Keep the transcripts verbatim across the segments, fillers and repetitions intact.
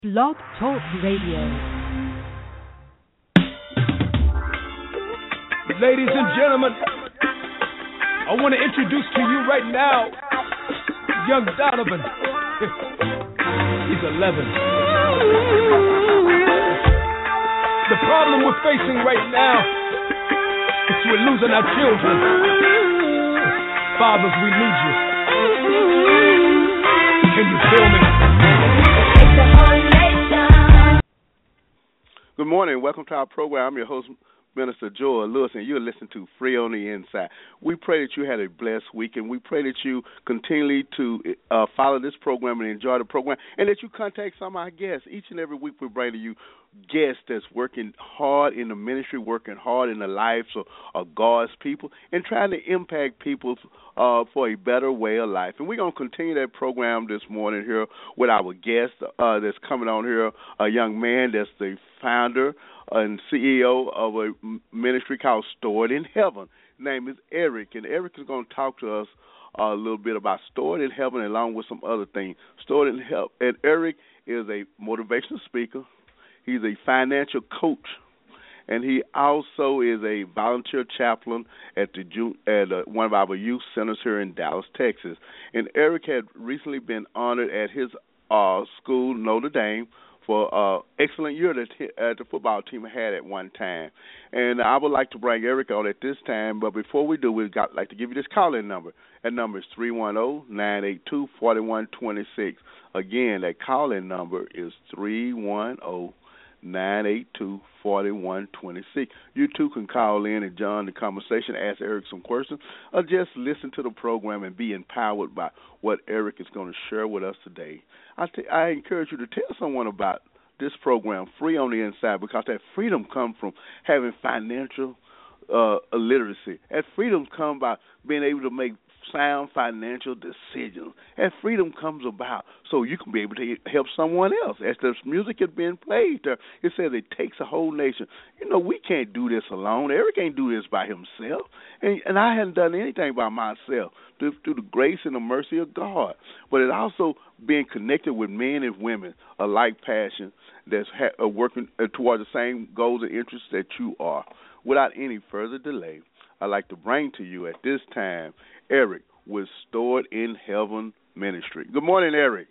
Blog Talk Radio. Ladies and gentlemen, I want to introduce to you right now young Donovan. He's eleven. The problem we're facing right now is we're losing our children. Fathers, we need you. Can you feel me? Good morning. Welcome to our program. I'm your host, Minister Joel Lewis, and you're listening to Free on the Inside. We pray that you had a blessed week, and we pray that you continue to uh, follow this program and enjoy the program, and that you contact some of our guests. Each and every week we bring to you guests that's working hard in the ministry, working hard in the lives of, of God's people, and trying to impact people uh, for a better way of life. And we're going to continue that program this morning here with our guest uh, that's coming on here, a young man that's the founder and C E O of a ministry called Stored in Heaven. His name is Eric, and Eric is going to talk to us a little bit about Stored in Heaven along with some other things. Stored in Heaven. And Eric is a motivational speaker. He's a financial coach, and he also is a volunteer chaplain at the at uh, one of our youth centers here in Dallas, Texas. And Eric had recently been honored at his uh, school, Notre Dame, for uh, excellent year that he, uh, the football team had at one time. And I would like to bring Eric on at this time, but before we do, we'd got, like to give you this call-in number. That number is three one zero, nine eight two, four one two six. Again, that call-in number is three one zero, nine eight two, four one two six. You too can call in and join the conversation, ask Eric some questions, or just listen to the program and be empowered by what Eric is going to share with us today. I, t- I encourage you to tell someone about this program, Free on the Inside, because that freedom comes from having financial uh, literacy. That freedom comes by being able to make sound financial decisions. That freedom comes about so you can be able to help someone else. As this music is being played there, it says it takes a whole nation. You know, we can't do this alone. Eric can't do this by himself. And, and I hadn't done anything by myself through, through the grace and the mercy of God. But it also being connected with men and women of like passion that's ha- working toward the same goals and interests that you are. Without any further delay, I'd like to bring to you at this time Eric with Stored in Heaven Ministry. Good morning, Eric.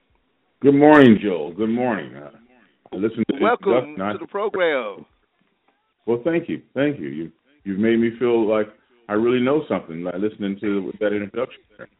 Good morning, Joel. Good morning. Uh, listen to Welcome stuff, to the program. Well, thank you. Thank you. you. You've made me feel like I really know something by listening to that introduction.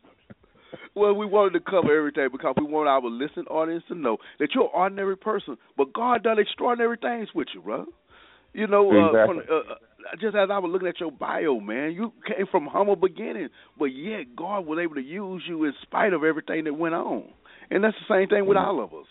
Well, we wanted to cover everything because we want our listening audience to know that you're an ordinary person, but God done extraordinary things with you, bro. You know, exactly. uh, from, uh, just as I was looking at your bio, man, you came from humble beginnings, but yet God was able to use you in spite of everything that went on. And that's the same thing with all of us.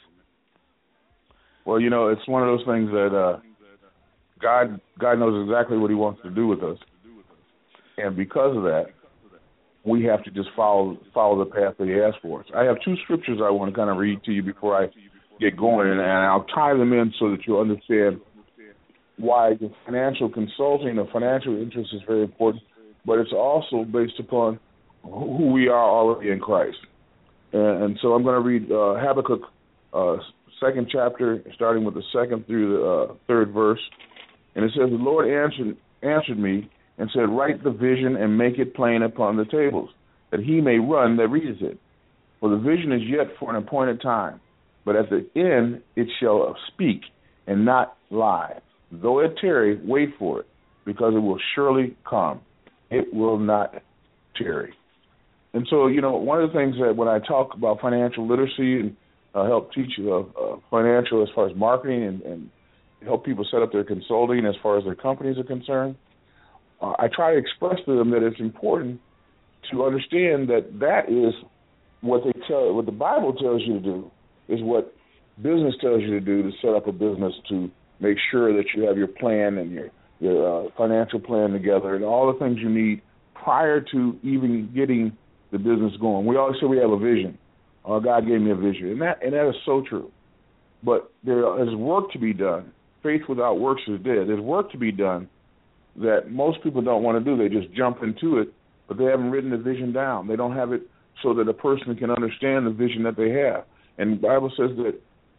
Well, you know, it's one of those things that uh, God God knows exactly what he wants to do with us. And because of that, we have to just follow follow the path that he has for us. I have two scriptures I want to kind of read to you before I get going, and I'll tie them in so that you'll understand why the financial consulting or financial interest is very important, but it's also based upon who we are already in Christ. And, and so I'm going to read uh, Habakkuk, uh, second chapter, starting with the second through the uh, third verse. And it says, the Lord answered, answered me and said, write the vision and make it plain upon the tables, that he may run that reads it. For the vision is yet for an appointed time, but at the end it shall speak and not lie. Though it tarry, wait for it, because it will surely come. It will not tarry. And so, you know, one of the things that when I talk about financial literacy and uh, help teach uh, uh, financial as far as marketing and, and help people set up their consulting as far as their companies are concerned, uh, I try to express to them that it's important to understand that that is what they tell, what the Bible tells you to do, is what business tells you to do to set up a business to make sure that you have your plan and your, your uh, financial plan together and all the things you need prior to even getting the business going. We always say we have a vision. Uh, God gave me a vision, and that and that is so true. But there is work to be done. Faith without works is dead. There's work to be done that most people don't want to do. They just jump into it, but they haven't written the vision down. They don't have it so that a person can understand the vision that they have. And the Bible says that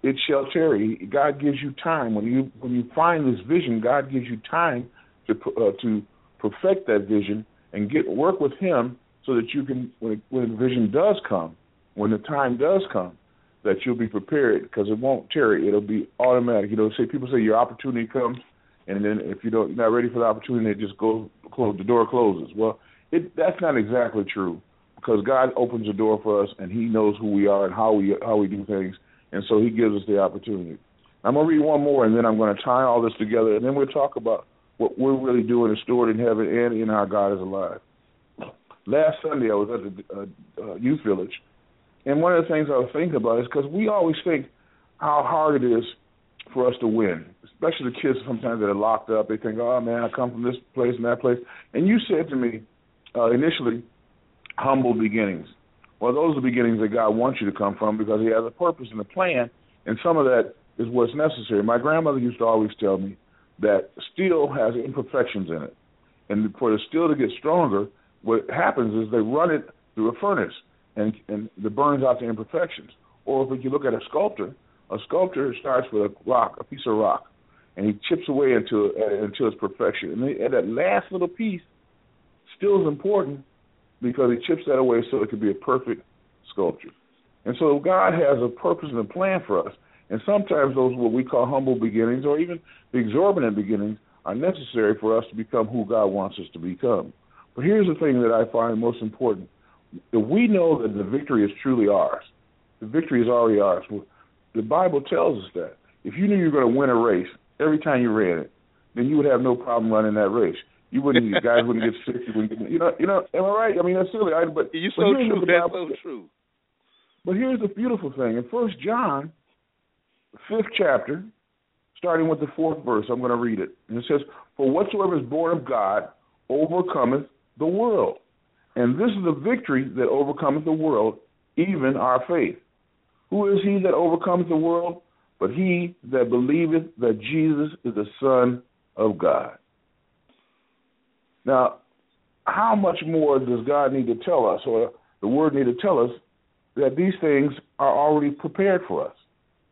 it shall tarry. God gives you time. When you when you find this vision, God gives you time to uh, to perfect that vision and get work with Him so that you can, when, it, when the vision does come, when the time does come, that you'll be prepared, because it won't tarry. It'll be automatic. You know, say people say your opportunity comes, and then if you don't, you're not ready for the opportunity, it just goes close. The door closes. Well, it, that's not exactly true, because God opens the door for us, and He knows who we are and how we how we do things, and so He gives us the opportunity. I'm gonna read one more, and then I'm gonna tie all this together, and then we'll talk about what we're really doing and stored in heaven and in our God is alive. Last Sunday, I was at the uh, uh, youth village, and one of the things I was thinking about is because we always think how hard it is for us to win, especially the kids sometimes that are locked up. They think, oh, man, I come from this place and that place. And you said to me uh, initially, humble beginnings. Well, those are the beginnings that God wants you to come from, because He has a purpose and a plan, and some of that is what's necessary. My grandmother used to always tell me that steel has imperfections in it, and for the steel to get stronger, what happens is they run it through a furnace, and, and it burns out the imperfections. Or if you look at a sculptor, a sculptor starts with a rock, a piece of rock, and he chips away until uh, until its perfection. And, they, and that last little piece still is important, because he chips that away so it can be a perfect sculpture. And so God has a purpose and a plan for us. And sometimes those what we call humble beginnings, or even the exorbitant beginnings, are necessary for us to become who God wants us to become. But here's the thing that I find most important. If we know that the victory is truly ours, the victory is already ours. The Bible tells us that. If you knew you were going to win a race every time you ran it, then you would have no problem running that race. You wouldn't, you guys wouldn't get sick. You, wouldn't get, you know, you know, am I right? I mean, that's silly. I, but you're but so true. That's Bible, so true. But here's the beautiful thing. In First John, fifth chapter, starting with the fourth verse, I'm going to read it. And it says, "For whatsoever is born of God overcometh the world. And this is the victory that overcometh the world, even our faith. Who is he that overcometh the world? But he that believeth that Jesus is the Son of God." Now, how much more does God need to tell us, or the Word need to tell us, that these things are already prepared for us?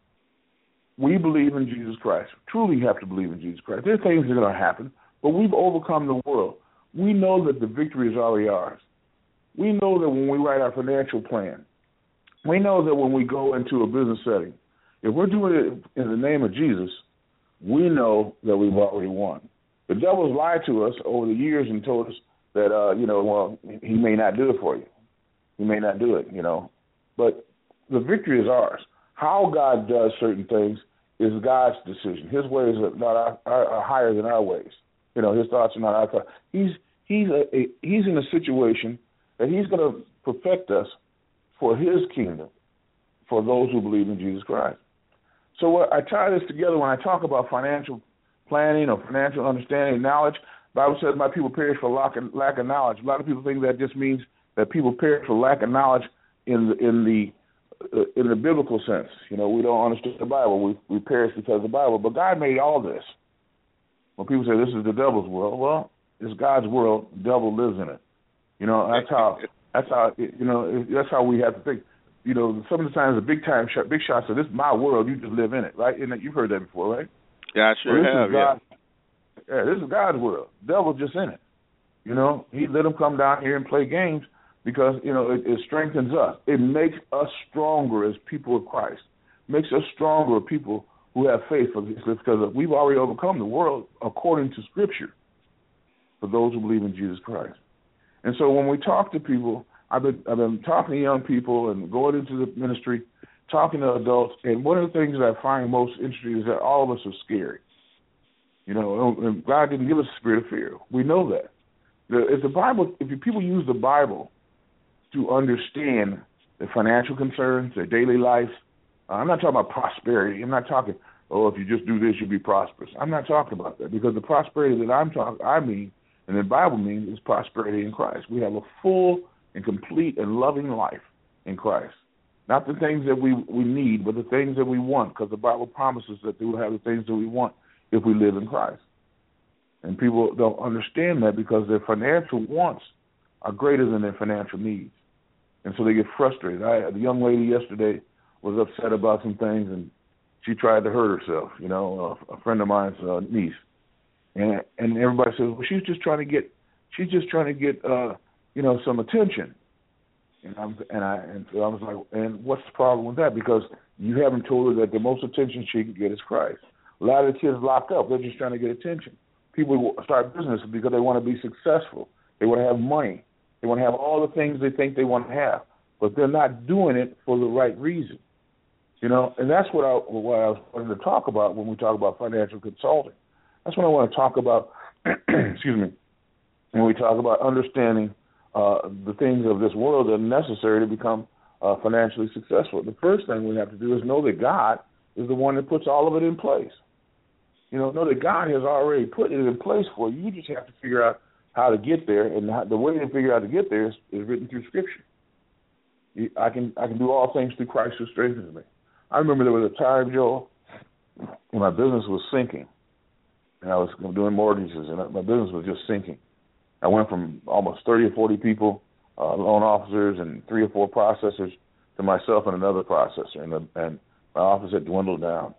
We believe in Jesus Christ. Truly have to believe in Jesus Christ. There are things that are going to happen, but we've overcome the world. We know that the victory is already ours. We know that when we write our financial plan, we know that when we go into a business setting, if we're doing it in the name of Jesus, we know that we've already won. The devil's lied to us over the years and told us that, uh, you know, well, he may not do it for you. He may not do it, you know. But the victory is ours. How God does certain things is God's decision. His ways are not our, are, are higher than our ways. You know, His thoughts are not our thoughts. He's he's a, a he's in a situation that He's going to perfect us for His kingdom, for those who believe in Jesus Christ. So what I tie this together when I talk about financial planning or financial understanding and knowledge. The Bible says, "My people perish for lack of, lack of knowledge." A lot of people think that just means that people perish for lack of knowledge in the in the uh, in the biblical sense. You know, we don't understand the Bible. We we perish because of the Bible. But God made all this. When people say this is the devil's world, well, it's God's world. The devil lives in it. You know, that's how that's how you know that's how we have to think. You know, some of the times the big time shot, big shots say, "This is my world. You just live in it," right? And you've heard that before, right? Yeah, I sure well, have. God, yeah. yeah, this is God's world. The devil's just in it. You know, He let them come down here and play games because you know it, it strengthens us. It makes us stronger as people of Christ. Makes us stronger people who have faith for this, because we've already overcome the world according to Scripture. For those who believe in Jesus Christ. And so when we talk to people, I've been I've been talking to young people and going into the ministry, talking to adults, and one of the things that I find most interesting is that all of us are scared. You know, and God didn't give us a spirit of fear. We know that. The, if the Bible, if people use the Bible to understand their financial concerns, their daily life, uh, I'm not talking about prosperity. I'm not talking, oh, if you just do this, you'll be prosperous. I'm not talking about that, because the prosperity that I'm talking, I mean, and the Bible means, is prosperity in Christ. We have a full and complete and loving life in Christ. Not the things that we, we need, but the things that we want, because the Bible promises that we will have the things that we want if we live in Christ. And people don't understand that because their financial wants are greater than their financial needs. And so they get frustrated. I, the young lady yesterday was upset about some things, and she tried to hurt herself. You know, a, a friend of mine's uh, niece, and and everybody says, well, she's just trying to get, she's just trying to get, uh, you know, some attention. And I'm and I and so I was like, and what's the problem with that? Because you haven't told her that the most attention she can get is Christ. A lot of the kids locked up, they're just trying to get attention. People start businesses because they want to be successful. They want to have money. They want to have all the things they think they want to have, but they're not doing it for the right reason. You know, and that's what I, what I was wanting to talk about when we talk about financial consulting. That's what I want to talk about, excuse me, when we talk about understanding uh, the things of this world that are necessary to become uh, financially successful. The first thing we have to do is know that God is the one that puts all of it in place. You know, know that God has already put it in place for you. You just have to figure out how to get there, and how, the way to figure out to get there is, is written through Scripture. I can I can do all things through Christ who strengthens me. I remember there was a time, Joel, when my business was sinking, and I was doing mortgages, and my business was just sinking. I went from almost thirty or forty people, uh, loan officers, and three or four processors to myself and another processor, and, the, and my office had dwindled down.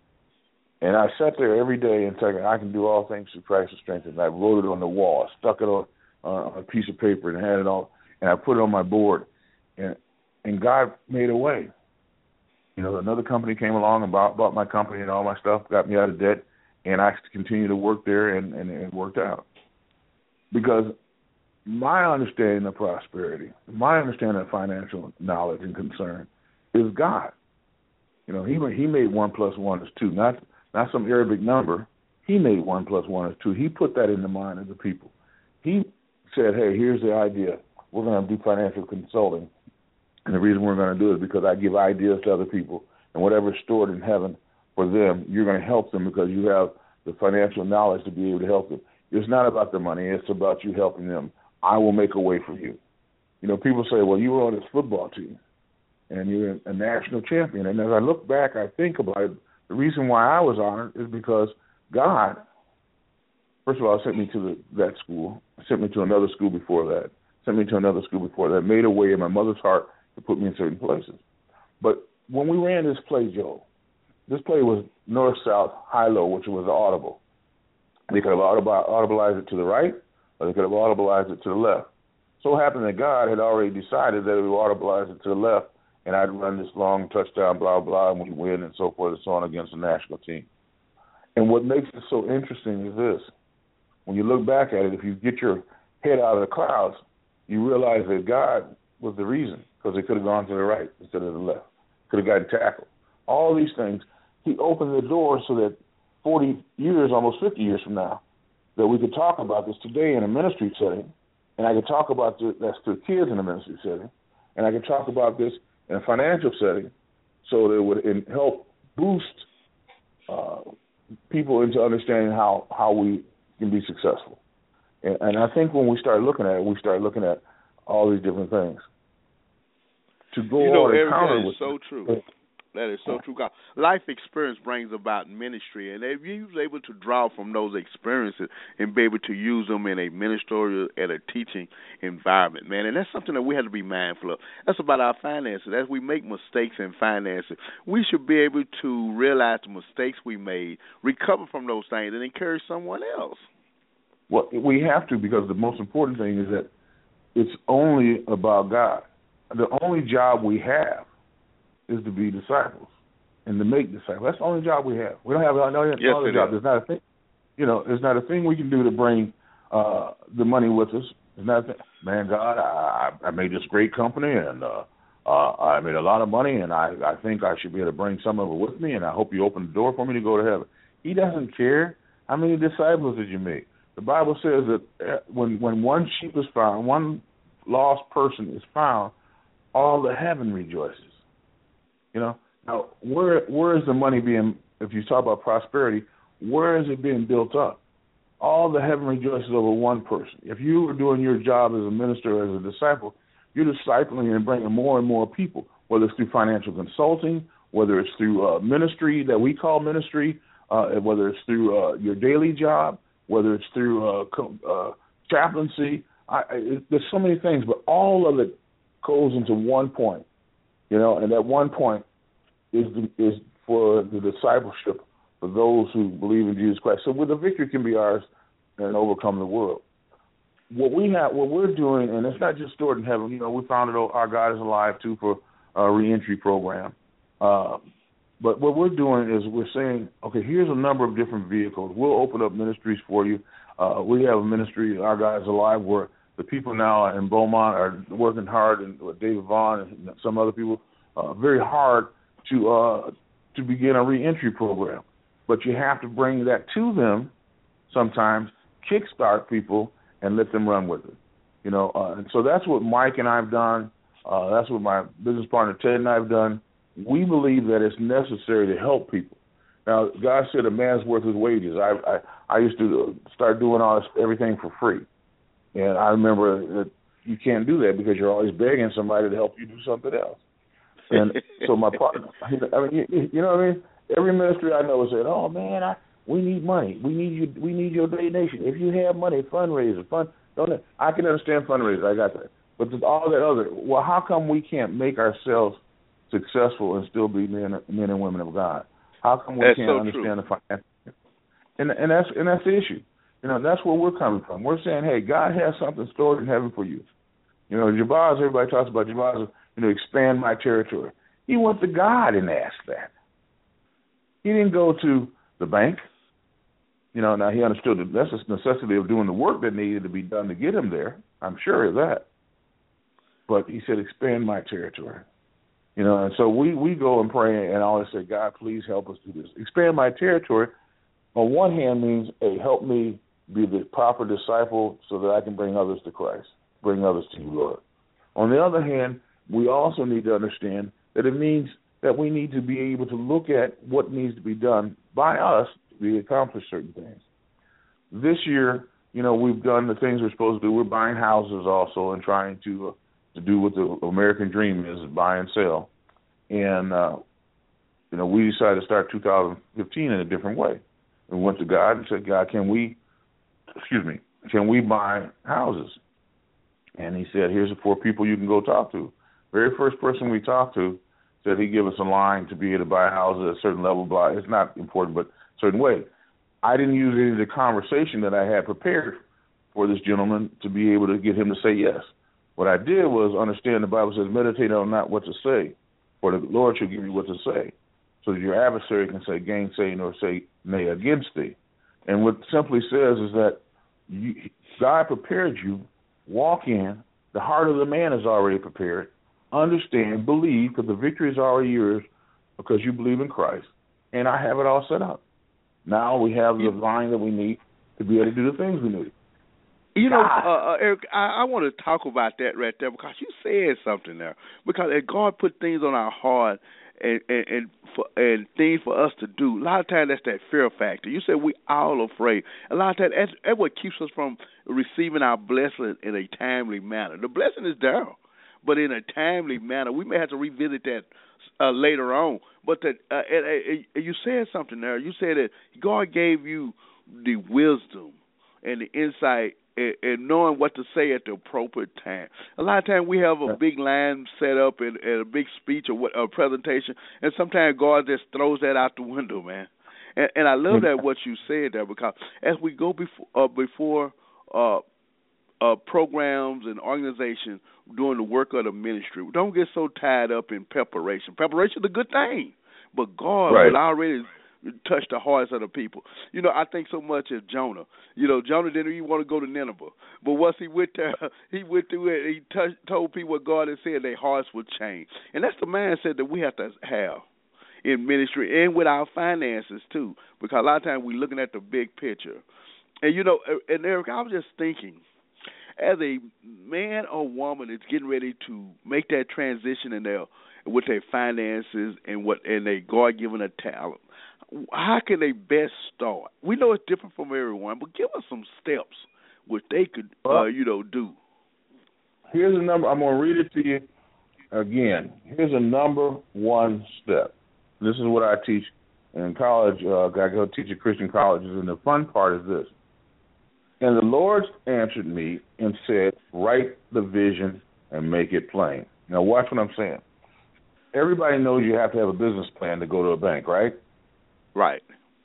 And I sat there every day and said, I can do all things through Christ who strengthens me. I wrote it on the wall, I stuck it on, uh, on a piece of paper, and had it all, and I put it on my board, and and God made a way. You know, another company came along and bought, bought my company and all my stuff, got me out of debt, and I continued to work there, and, and it worked out. Because my understanding of prosperity, my understanding of financial knowledge and concern is God. You know, he he made one plus one is two, not not some Arabic number. He made one plus one is two. He put that in the mind of the people. He said, hey, here's the idea. We're going to do financial consulting. And the reason we're going to do it is because I give ideas to other people, and whatever's stored in heaven for them, you're going to help them because you have the financial knowledge to be able to help them. It's not about the money. It's about you helping them. I will make a way for you. You know, people say, well, you were on this football team, and you're a national champion. And as I look back, I think about it, the reason why I was honored is because God, first of all, sent me to the, that school, sent me to another school before that, sent me to another school before that, made a way in my mother's heart to put me in certain places. But when we ran this play, Joe, this play was north-south, high-low, which was audible. They could have audibleized it to the right, or they could have audibleized it to the left. So it happened that God had already decided that we would audibleize it to the left, and I'd run this long touchdown, blah, blah, and we win, and so forth and so on against the national team. And what makes it so interesting is this. When you look back at it, if you get your head out of the clouds, you realize that God was the reason, because they could have gone to the right instead of the left. Could have gotten tackled. All these things. He opened the door so that forty years, almost fifty years from now, that we could talk about this today in a ministry setting, and I could talk about this to kids in a ministry setting, and I could talk about this in a financial setting, so that it would help boost uh, people into understanding how, how we can be successful. And, and I think when we start looking at it, we start looking at all these different things. To go you know, on Eric, encounter that is with so true. That is so true. God, life experience brings about ministry, and if you're able to draw from those experiences and be able to use them in a ministerial and a teaching environment, man, and that's something that we have to be mindful of. That's about our finances. As we make mistakes in finances, we should be able to realize the mistakes we made, recover from those things, and encourage someone else. Well, we have to, because the most important thing is that it's only about God. The only job we have is to be disciples and to make disciples. That's the only job we have. We don't have no other yes, job. There's not a thing. You know, there's not a thing we can do to bring uh, the money with us. There's not a thing. Man, God, I, I made this great company, and uh, uh, I made a lot of money, and I, I think I should be able to bring some of it with me, and I hope you open the door for me to go to heaven. He doesn't care. How many disciples did you make? The Bible says that when when one sheep is found, one lost person is found, all the heaven rejoices. You know, now where where is the money being? If you talk about prosperity, where is it being built up? All the heaven rejoices over one person. If you were doing your job as a minister or as a disciple, you're discipling and bringing more and more people, whether it's through financial consulting, whether it's through uh, ministry that we call ministry, uh, whether it's through uh, your daily job, whether it's through uh, co- uh, chaplaincy. I, it, there's so many things, but all of it goes into one point, you know, and that one point is the, is for the discipleship for those who believe in Jesus Christ. So the victory can be ours and overcome the world. What we have, what we're doing, and it's not just stored in heaven. You know, we founded Our God Is Alive too for a reentry program. Uh, but what we're doing is we're saying, okay, here's a number of different vehicles. We'll open up ministries for you. Uh, we have a ministry, Our God Is Alive, where the people now in Beaumont are working hard, and David Vaughn and some other people, uh, very hard to uh, to begin a reentry program. But you have to bring that to them sometimes, kickstart people, and let them run with it. You know, uh, and so that's what Mike and I have done. Uh, that's what my business partner Ted and I have done. We believe that it's necessary to help people. Now, God said a man's worth his wages. I I, I used to start doing all this, everything for free. And I remember that you can't do that because you're always begging somebody to help you do something else. And so my partner, I mean, you, you know what I mean? Every ministry I know said, "Oh man, I, we need money. We need you. We need your donation. If you have money, fundraiser, fund. Don't I can understand fundraisers. I got that. But all that other. Well, how come we can't make ourselves successful and still be men, men and women of God? How come we that's can't so understand true. the finance? And and that's and that's the issue. You know, that's where we're coming from. We're saying, hey, God has something stored in heaven for you. You know, Jabaz, everybody talks about Jabaz, you know, expand my territory. He went to God and asked that. He didn't go to the bank. You know, now he understood that that's the necessity of doing the work that needed to be done to get him there. I'm sure of that. But he said, expand my territory. You know, and so we, we go and pray and always say, God, please help us do this. Expand my territory, on one hand, means, hey, help me be the proper disciple so that I can bring others to Christ, bring others to you, Lord. On the other hand, we also need to understand that it means that we need to be able to look at what needs to be done by us to accomplish certain things. This year, you know, we've done the things we're supposed to do. We're buying houses also and trying to uh, to do what the American dream is, buy and sell. And, uh, you know, we decided to start two thousand fifteen in a different way. We went to God and said, God, can we, excuse me, can we buy houses? And he said, here's the four people you can go talk to. Very first person we talked to said he'd give us a line to be able to buy houses at a certain level. Blah. It's not important, but a certain way. I didn't use any of the conversation that I had prepared for this gentleman to be able to get him to say yes. What I did was understand the Bible says, meditate on not what to say, for the Lord shall give you what to say, so that your adversary can say gainsay nor say nay against thee. And what simply says is that you, God prepared you, walk in, the heart of the man is already prepared, understand, believe, because the victory is already yours because you believe in Christ, and I have it all set up. Now we have the line that we need to be able to do the things we need. You know, uh, uh, Eric, I, I want to talk about that right there because you said something there. Because God put things on our heart and and and, for, and things for us to do. A lot of times that's that fear factor. You said we all afraid. A lot of times that's, that's what keeps us from receiving our blessing in a timely manner. The blessing is there, but in a timely manner. We may have to revisit that uh, later on. But the, uh, and, and you said something there. You said that God gave you the wisdom and the insight and, and knowing what to say at the appropriate time. A lot of times we have a big line set up and, and a big speech or what, a presentation, and sometimes God just throws that out the window, man. And, and I love that what you said there, because as we go before uh, before uh, uh, programs and organizations doing the work of the ministry, don't get so tied up in preparation. Preparation is a good thing, but God right. will already touch the hearts of the people. You know, I think so much of Jonah. You know, Jonah didn't even want to go to Nineveh, but once he went there, he went through it. And he touched, told people what God had said. Their hearts would change, and that's the mindset that we have to have in ministry and with our finances too. Because a lot of times we're looking at the big picture. And you know, and Eric, I was just thinking, as a man or woman that's getting ready to make that transition in their with their finances and what and their God-given a talent, how can they best start? We know it's different from everyone, but give us some steps which they could, uh, you know, do. Here's a number. I'm going to read it to you again. Here's a number one step. This is what I teach in college. Uh, I go teach at Christian colleges, and the fun part is this. And the Lord answered me and said, write the vision and make it plain. Now watch what I'm saying. everybody knows you have to have a business plan to go to a bank, right? Right.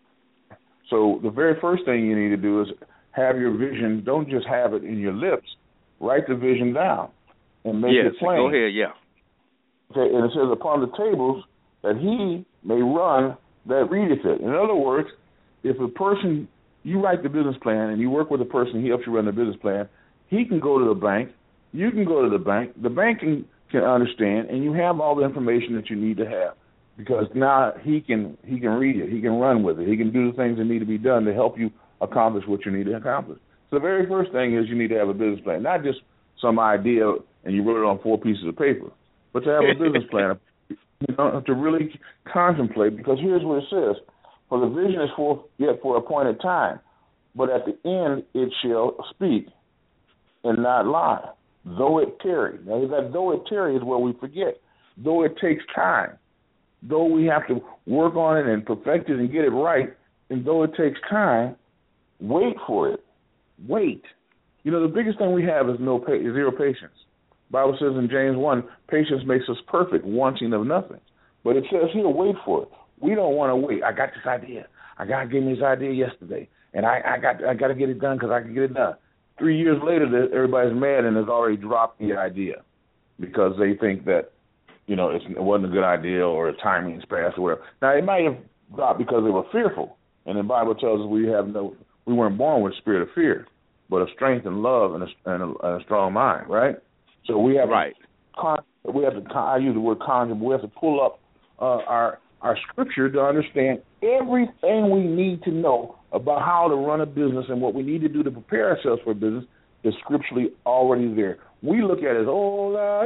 So the very first thing you need to do is have your vision. Don't just have it in your lips. Write the vision down and make yes, it plain. Go ahead, yeah. Okay, and it says, upon the tables that he may run that readeth it. In other words, if a person, you write the business plan and you work with a person, he helps you run the business plan, he can go to the bank, you can go to the bank, the bank can, can understand, and you have all the information that you need to have. Because now he can he can read it, he can run with it, he can do the things that need to be done to help you accomplish what you need to accomplish. So the very first thing is you need to have a business plan, not just some idea and you wrote it on four pieces of paper, but to have a business plan, you know, to really contemplate. Because here's what it says: for the vision is for yet for appointed time, but at the end it shall speak and not lie, though it tarry. Now that though it tarry is where we forget. Though it takes time. Though we have to work on it and perfect it and get it right, and though it takes time, wait for it. Wait. You know, the biggest thing we have is no pa- zero patience. The Bible says in James one, patience makes us perfect, wanting of nothing. But it says here, wait for it. We don't want to wait. I got this idea. I got to give me this idea yesterday, and I, I got I got to get it done because I can get it done. Three years later, everybody's mad and has already dropped the idea because they think that, you know, it's, it wasn't a good idea or the timing's passed or whatever. Now, it might have dropped because they were fearful. And the Bible tells us we have no, we weren't born with a spirit of fear, but of strength and love and a, and a, and a strong mind, right? So we have right. to, we have to, I use the word conjure, but we have to pull up uh, our our scripture to understand everything we need to know about how to run a business and what we need to do to prepare ourselves for a business is scripturally already there. We look at it as, oh, la,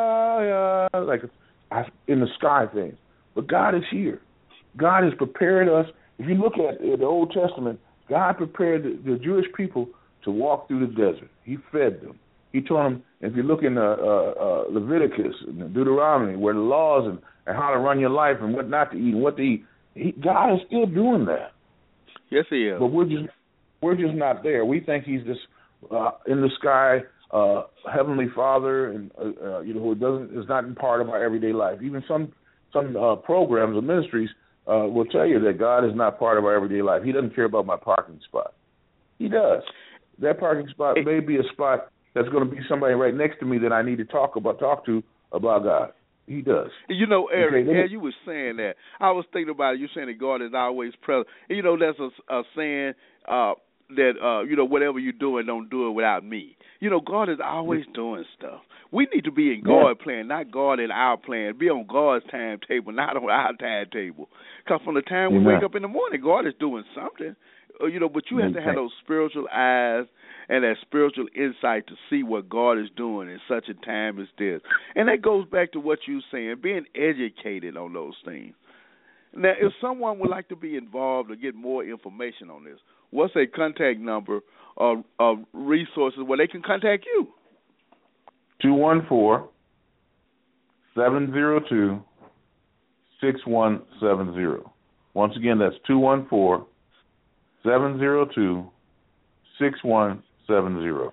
yeah, yeah, like in the sky things. But God is here. God has prepared us. If you look at the Old Testament, God prepared the, the Jewish people to walk through the desert. He fed them. He told them, if you look in uh, uh, Leviticus and Deuteronomy, where the laws and, and how to run your life and what not to eat and what to eat, he, God is still doing that. Yes, He is. But we're just we're just not there. We think He's this uh, in the sky uh, heavenly Father, and uh, uh, you know, who doesn't is not in part of our everyday life. Even some some uh, programs or ministries uh, will tell you that God is not part of our everyday life. He doesn't care about my parking spot. He does. That parking spot may be a spot that's going to be somebody right next to me that I need to talk about, talk to about God. He does. You know, Eric, okay, as you were saying that, I was thinking about it. You saying that God is always present. And, you know, that's a, a saying uh, that, uh, you know, whatever you're doing, don't do it without me. You know, God is always doing stuff. We need to be in God's yeah. plan, not God in our plan. Be on God's timetable, not on our timetable. Because from the time we Amen. wake up in the morning, God is doing something. Uh, you know, but you have to have those spiritual eyes and that spiritual insight to see what God is doing in such a time as this. And that goes back to what you're saying, being educated on those things. Now, if someone would like to be involved or get more information on this, what's a contact number of, of resources where they can contact you? two one four, seven zero two, six one seven zero. Once again, that's two one four, seven zero two, six one seven zero.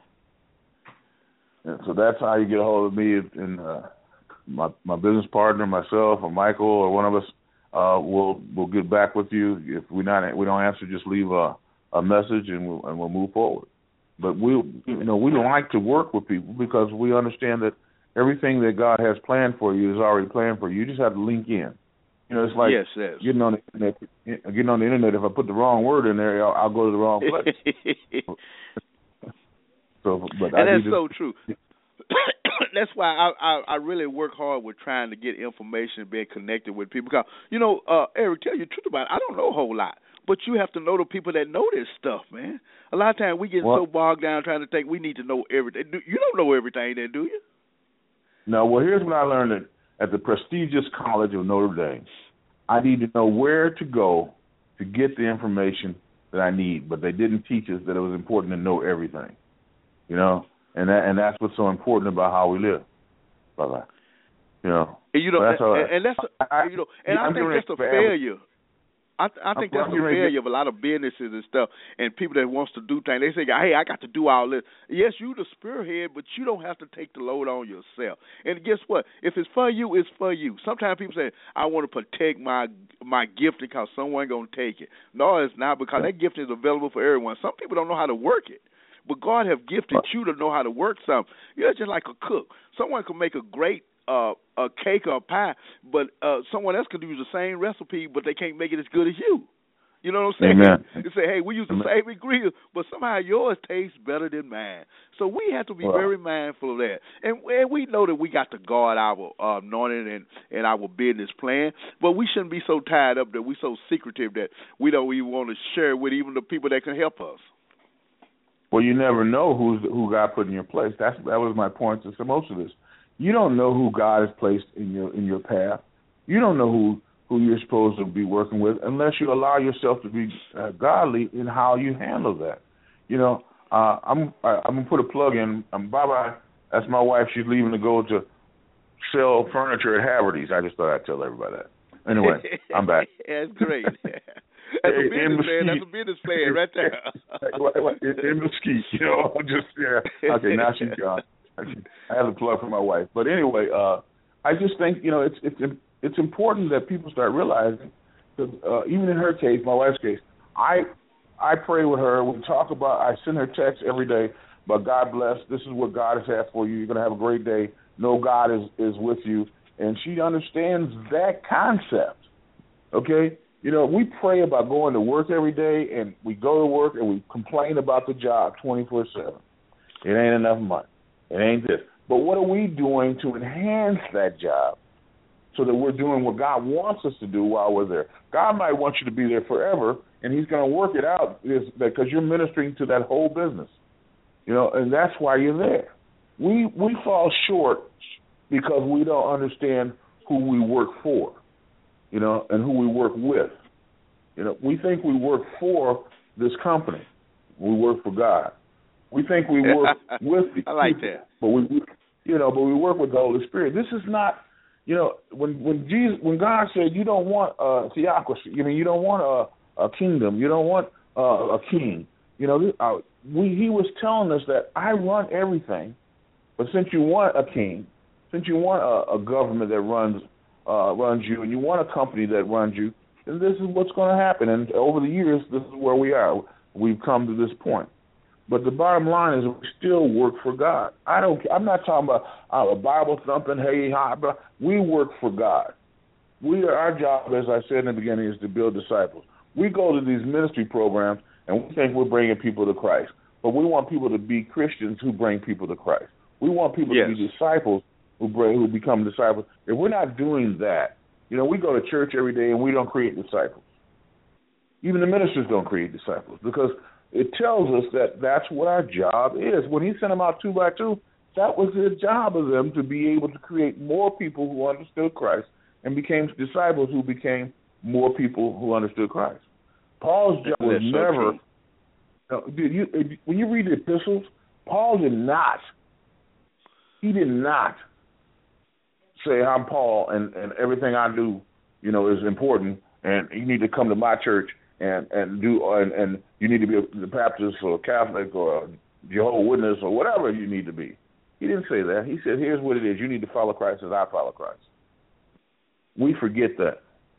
And so that's how you get a hold of me, and uh, my my business partner, myself, or Michael, or one of us uh, will will get back with you. If we not we don't answer, just leave a, a message, and we'll and we'll move forward. But we you know we like to work with people because we understand that everything that God has planned for you is already planned for you. You just have to link in. You know, it's like yes, yes. getting on the internet. Getting on the internet. If I put the wrong word in there, I'll, I'll go to the wrong place. so, but and I that's to, so true. That's why I, I I really work hard with trying to get information, being connected with people. Because you know, uh, Eric, tell you the truth about it, I don't know a whole lot, but you have to know the people that know this stuff, man. A lot of times we get what? so bogged down trying to think we need to know everything. You don't know everything, then, do you? No. Well, here's what I learned at, at the prestigious College of Notre Dame. I need to know where to go to get the information that I need, but they didn't teach us that it was important to know everything. You know, and that and that's what's so important about how we live, brother. You know, And you know, that's and, and that's a, I, you know, and I, I'm think that's a for failure. I, th- I think I'm, that's I'm the ready. failure of a lot of businesses and stuff, and people that wants to do things. They say, "Hey, I got to do all this." Yes, you the spearhead, but you don't have to take the load on yourself. And guess what? If it's for you, it's for you. Sometimes people say, "I want to protect my my gift because someone gonna take it." No, it's not, because that gift is available for everyone. Some people don't know how to work it. But God have gifted you to know how to work something. You're just like a cook. Someone can make a great uh, a cake or a pie, but uh, someone else could use the same recipe, but they can't make it as good as you. You know what I'm saying? Amen. They say, hey, we use the Amen. same ingredients, but somehow yours tastes better than mine. So we have to be wow. very mindful of that. And, and we know that we got to guard our uh, anointing and, and our business plan, but we shouldn't be so tied up that we're so secretive that we don't even want to share with even the people that can help us. Well, you never know who's who God put in your place. That's that was my point to most of this. You don't know who God has placed in your in your path. You don't know who, who you're supposed to be working with unless you allow yourself to be uh, godly in how you handle that. You know, uh, I'm I, I'm gonna put a plug in. Um, bye bye. That's my wife. She's leaving to go to sell furniture at Haverty's. I just thought I'd tell everybody that. Anyway, I'm back. That's great. That's a business plan. That's a business plan right there. In Mesquite, you know, just yeah. Okay, now she's gone. I have a plug for my wife, but anyway, uh, I just think you know it's it's it's important that people start realizing that uh, even in her case, my wife's case, I I pray with her. We talk about. I send her texts every day. But God bless. This is what God has had for you. You're gonna have a great day. Know God is is with you, and she understands that concept. Okay. You know, we pray about going to work every day, and we go to work, and we complain about the job twenty-four seven. It ain't enough money. It ain't this. But what are we doing to enhance that job so that we're doing what God wants us to do while we're there? God might want you to be there forever, and he's going to work it out because you're ministering to that whole business. You know, and that's why you're there. We we fall short because we don't understand who we work for. You know, and who we work with. You know, we think we work for this company. We work for God. We think we work with the I like people, that. But we, we, you know, but we work with the Holy Spirit. This is not, you know, when when Jesus, when God said you don't want a theocracy, you mean you don't want a, a kingdom, you don't want a, a king. You know, uh, we he was telling us that I run everything, but since you want a king, since you want a, a government that runs. Uh, runs you, and you want a company that runs you, and this is what's going to happen. And over the years, this is where we are. We've come to this point. But the bottom line is, we still work for God. I don't. I'm not talking about uh, a Bible thumping. Hey, hi, blah. We work for God. We are, our job, as I said in the beginning, is to build disciples. We go to these ministry programs, and we think we're bringing people to Christ, but we want people to be Christians who bring people to Christ. We want people yes. to be disciples. Who, bring, who become disciples. If we're not doing that, you know, we go to church every day and we don't create disciples. Even the ministers don't create disciples because it tells us that that's what our job is. When he sent them out two by two, that was his job of them to be able to create more people who understood Christ and became disciples who became more people who understood Christ. Paul's job was so never. You know, you, when you read the epistles, Paul did not. He did not. Say I'm Paul and, and everything I do, you know, is important, and you need to come to my church and, and do and, and you need to be a Baptist or a Catholic or a Jehovah's Witness or whatever you need to be. He didn't say that. He said, here's what it is. You need to follow Christ as I follow Christ. We forget that.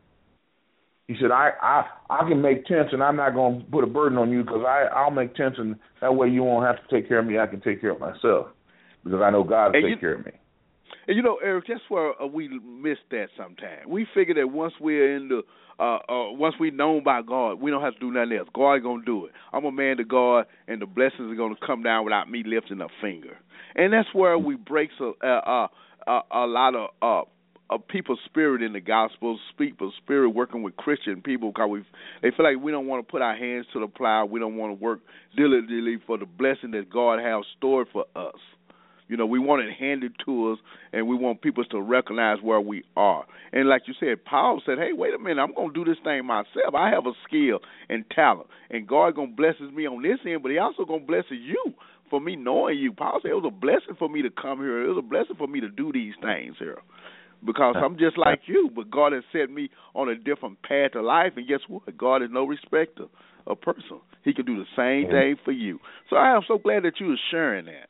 He said, I, I, I can make tents and I'm not going to put a burden on you because I'll make tents and that way you won't have to take care of me. I can take care of myself because I know God will take you, care of me. And, you know, Eric, that's where uh, we miss that sometimes. We figure that once we're in the, uh, uh, once we're known by God, we don't have to do nothing else. God's going to do it. I'm a man to God, and the blessings are going to come down without me lifting a finger. And that's where we break a, uh, uh, a lot of uh, of people's spirit in the gospel, people's spirit working with Christian people because we they feel like we don't want to put our hands to the plow. We don't want to work diligently for the blessing that God has stored for us. You know, we want it handed to us, and we want people to recognize where we are. And like you said, Paul said, hey, wait a minute, I'm going to do this thing myself. I have a skill and talent, and God going to bless me on this end, but he also going to bless you for me knowing you. Paul said it was a blessing for me to come here. It was a blessing for me to do these things here. because I'm just like you, but God has set me on a different path of life, and guess what? God is no respecter of person. He can do the same thing for you. So I am so glad that you are sharing that.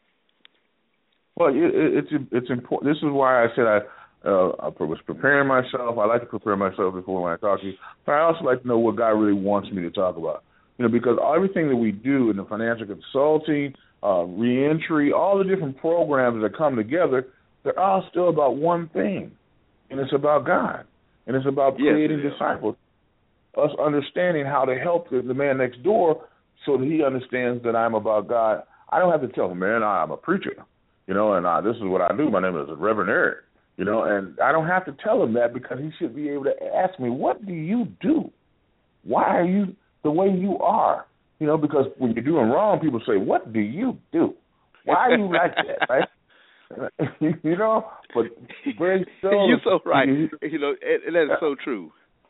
Well, it, it, it's it's important. This is why I said I, uh, I was preparing myself. I like to prepare myself before when I talk to you, but I also like to know what God really wants me to talk about. You know, because everything that we do in the financial consulting, uh, reentry, all the different programs that come together, they're all still about one thing, and it's about God, and it's about creating yes, disciples, us understanding how to help the, the man next door so that he understands that I'm about God. I don't have to tell him, man, I'm a preacher, you know, and uh, this is what I do. My name is Reverend Eric, you know, and I don't have to tell him that because he should be able to ask me, what do you do? Why are you the way you are? You know, because when you're doing wrong, people say, what do you do? Why are you like that, right? You know, but very still, you're so right. You, you know, and, and that is so true.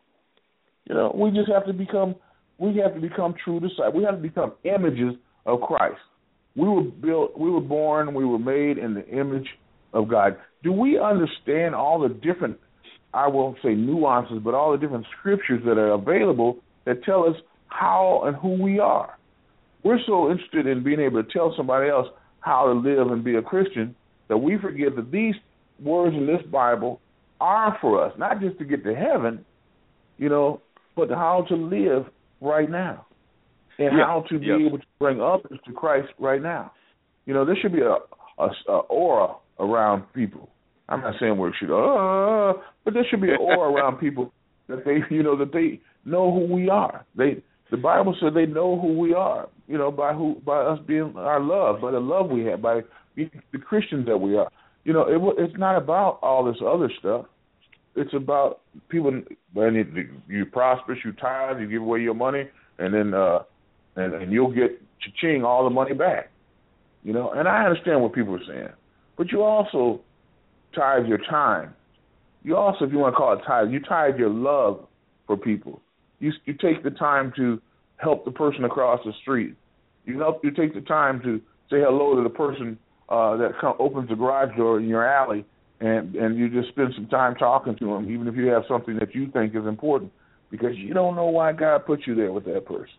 You know, we just have to become, we have to become true disciples. We have to become images of Christ. We were built, we were born, we were made in the image of God. Do we understand all the different, I won't say nuances, but all the different scriptures that are available that tell us how and who we are? We're so interested in being able to tell somebody else how to live and be a Christian that we forget that these words in this Bible are for us, not just to get to heaven, you know, but how to live right now and yeah, how to be yeah. able to bring others to Christ right now. You know, there should be a, a, a aura around people. I'm not saying we should, uh, but there should be an aura around people that they, you know, that they know who we are. They, the Bible said they know who we are, you know, by who, by us being our love, by the love we have, by being the Christians that we are. You know, it, it's not about all this other stuff. It's about people. When you prosper, you tithe, you give away your money, and then uh, and, and you'll get cha-ching all the money back. You know, and I understand what people are saying, but you also tithe your time. You also, if you want to call it tithe, you tithe your love for people. You you take the time to help the person across the street. You help. You take the time to say hello to the person uh, that come, opens the garage door in your alley. And and you just spend some time talking to them, even if you have something that you think is important, because you don't know why God put you there with that person.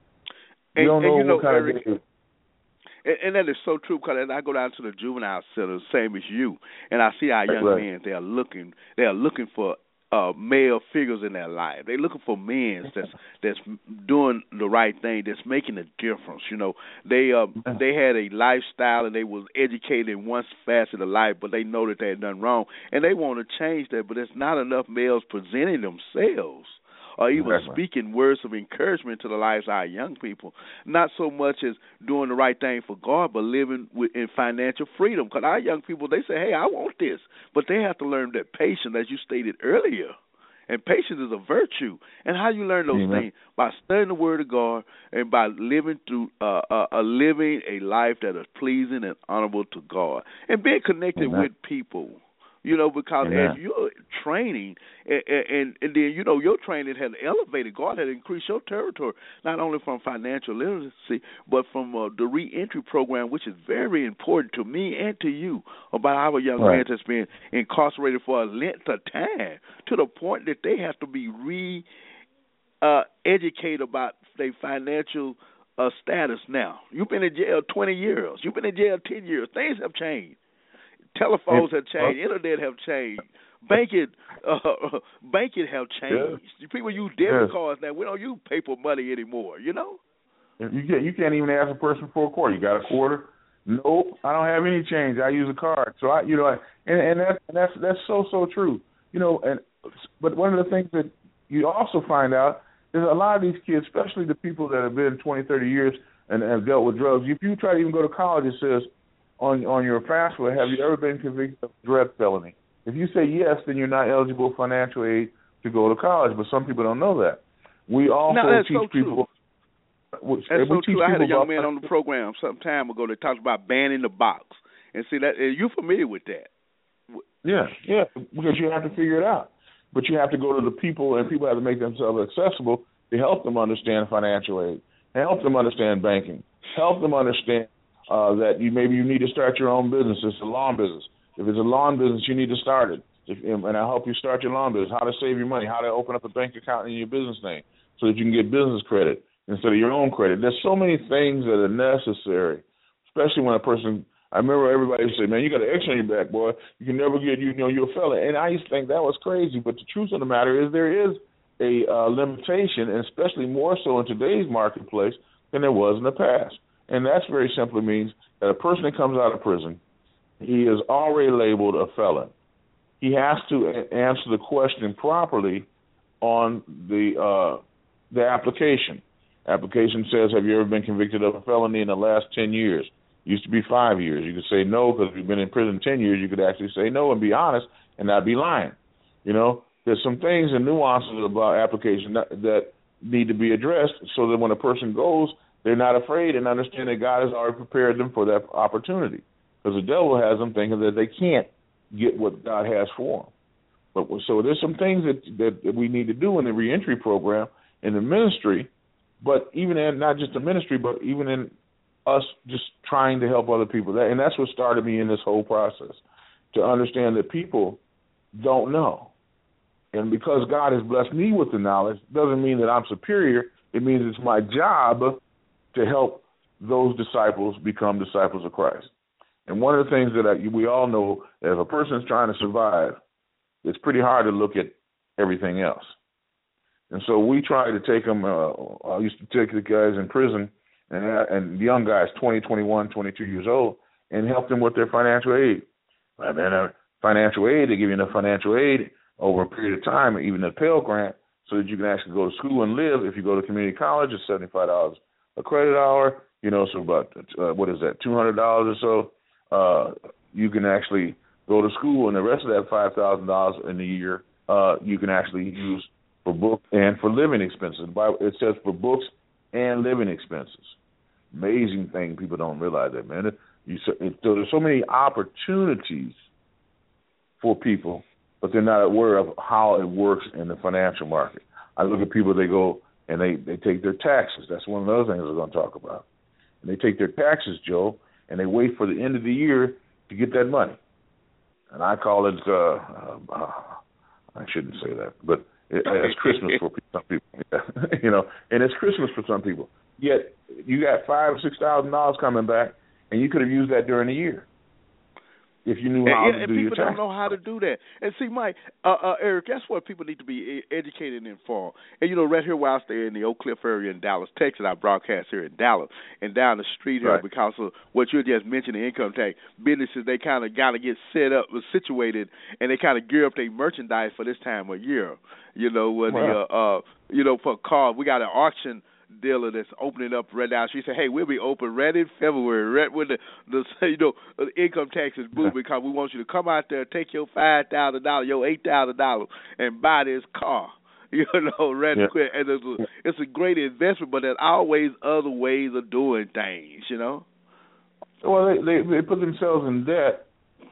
You and, don't know, and you know what kind Eric, of and, and that is so true, because I go down to the juvenile center, same as you, and I see our young right. men. They are looking. They are looking for uh, male figures in their life. They're looking for men that's that's doing the right thing, that's making a difference. You know, they uh, they had a lifestyle and they was educated in one facet of life, but they know that they had done wrong, and they want to change that. But there's not enough males presenting themselves or even exactly. speaking words of encouragement to the lives of our young people. Not so much as doing the right thing for God, but living with, in financial freedom. Because our young people, they say, hey, I want this. But they have to learn that patience, as you stated earlier. And patience is a virtue. And how you learn those Amen. things? By studying the Word of God and by living through uh, uh, uh, living a life that is pleasing and honorable to God. And being connected Amen. with people. You know, because Amen. as you're training, and, and, and then, you know, your training has elevated. God has increased your territory, not only from financial literacy, but from uh, the reentry program, which is very important to me and to you, about our young right. man that's been incarcerated for a length of time, to the point that they have to be re-educated uh, about their financial uh, status now. You've been in jail twenty years. You've been in jail ten years. Things have changed. Telephones have changed. Internet have changed. Banking, uh, banking have changed. Yeah. People use debit Yes. cards now. We don't use paper money anymore. You know. You can't, you can't even ask a person for a quarter. You got a quarter? Nope, I don't have any change. I use a card. So I, you know, and, and that's and that's that's so so true. You know, and but one of the things that you also find out is a lot of these kids, especially the people that have been twenty, thirty years and have dealt with drugs. If you try to even go to college, it says on on your FAFSA, have you ever been convicted of a drug felony? If you say yes, then you're not eligible for financial aid to go to college. But some people don't know that. We also no, that's teach so people. True. That's so true. I had a young man on the program some time ago that talked about banning the box. And see that you're familiar with that. Yeah, yeah, because you have to figure it out. But you have to go to the people, and people have to make themselves accessible to help them understand financial aid, help them understand banking, help them understand uh, that you maybe you need to start your own business. It's a lawn business. If it's a lawn business, you need to start it. and I'll help you start your lawn business, how to save your money, how to open up a bank account in your business name so that you can get business credit instead of your own credit. There's so many things that are necessary, especially when a person, I remember everybody would say, man, you got an X on your back, boy. You can never get, you know, you're a felon. And I used to think that was crazy, but the truth of the matter is there is a uh, limitation, and especially more so in today's marketplace than there was in the past. And that very simply means that a person that comes out of prison, he is already labeled a felon. He has to answer the question properly on the uh, the application. Application says, have you ever been convicted of a felony in the last ten years? Used to be five years. You could say no, because if you've been in prison ten years, you could actually say no and be honest and not be lying. You know, there's some things and nuances about application that, that need to be addressed so that when a person goes, they're not afraid and understand that God has already prepared them for that opportunity. Because the devil has them thinking that they can't get what God has for them. But so there's some things that, that, that we need to do in the reentry program in the ministry, but even in not just the ministry, but even in us just trying to help other people. That, and that's what started me in this whole process, to understand that people don't know. And because God has blessed me with the knowledge, doesn't mean that I'm superior. It means it's my job to help those disciples become disciples of Christ. And one of the things that I, we all know, if a person is trying to survive, it's pretty hard to look at everything else. And so we try to take them, uh, I used to take the guys in prison and, and young guys, twenty, twenty-one, twenty-two years old, and help them with their financial aid. I mean, uh, financial aid, they give you enough financial aid over a period of time, even a Pell Grant, so that you can actually go to school and live. If you go to community college, it's seventy-five dollars a credit hour, you know, so about, uh, what is that, two hundred dollars or so. Uh, you can actually go to school, and the rest of that five thousand dollars in a year uh, you can actually use for books and for living expenses. It says for books and living expenses. Amazing thing, people don't realize that, man. You, so there's so many opportunities for people, but they're not aware of how it works in the financial market. I look at people, they go and they, they take their taxes. That's one of the other things we're going to talk about. And they take their taxes, Joe, and they wait for the end of the year to get that money. And I call it, uh, uh, I shouldn't say that, but it, it's Christmas for some people. You know, and it's Christmas for some people. Yet you got five or six thousand dollars coming back, and you could have used that during the year if you knew how and, to and do your taxes. taxes. People don't know how to do that. And see, Mike, uh, uh, Eric, that's what people need to be educated and informed. And, you know, right here where I stay in the Oak Cliff area in Dallas, Texas, I broadcast here in Dallas, and down the street here, right. because of what you just mentioned, the income tax, businesses, they kind of got to get set up, situated, and they kind of gear up their merchandise for this time of year. You know, when wow. the, uh, uh, you know, for cars, we got an auction dealer that's opening up right now. She said, "Hey, we'll be open right in February, right when the, the you know the income tax is moving, because we want you to come out there, take your five thousand dollars, your eight thousand dollars, and buy this car." You know, right yeah. quick, and it's a, it's a great investment, but there's always other ways of doing things. You know. Well, they they, they put themselves in debt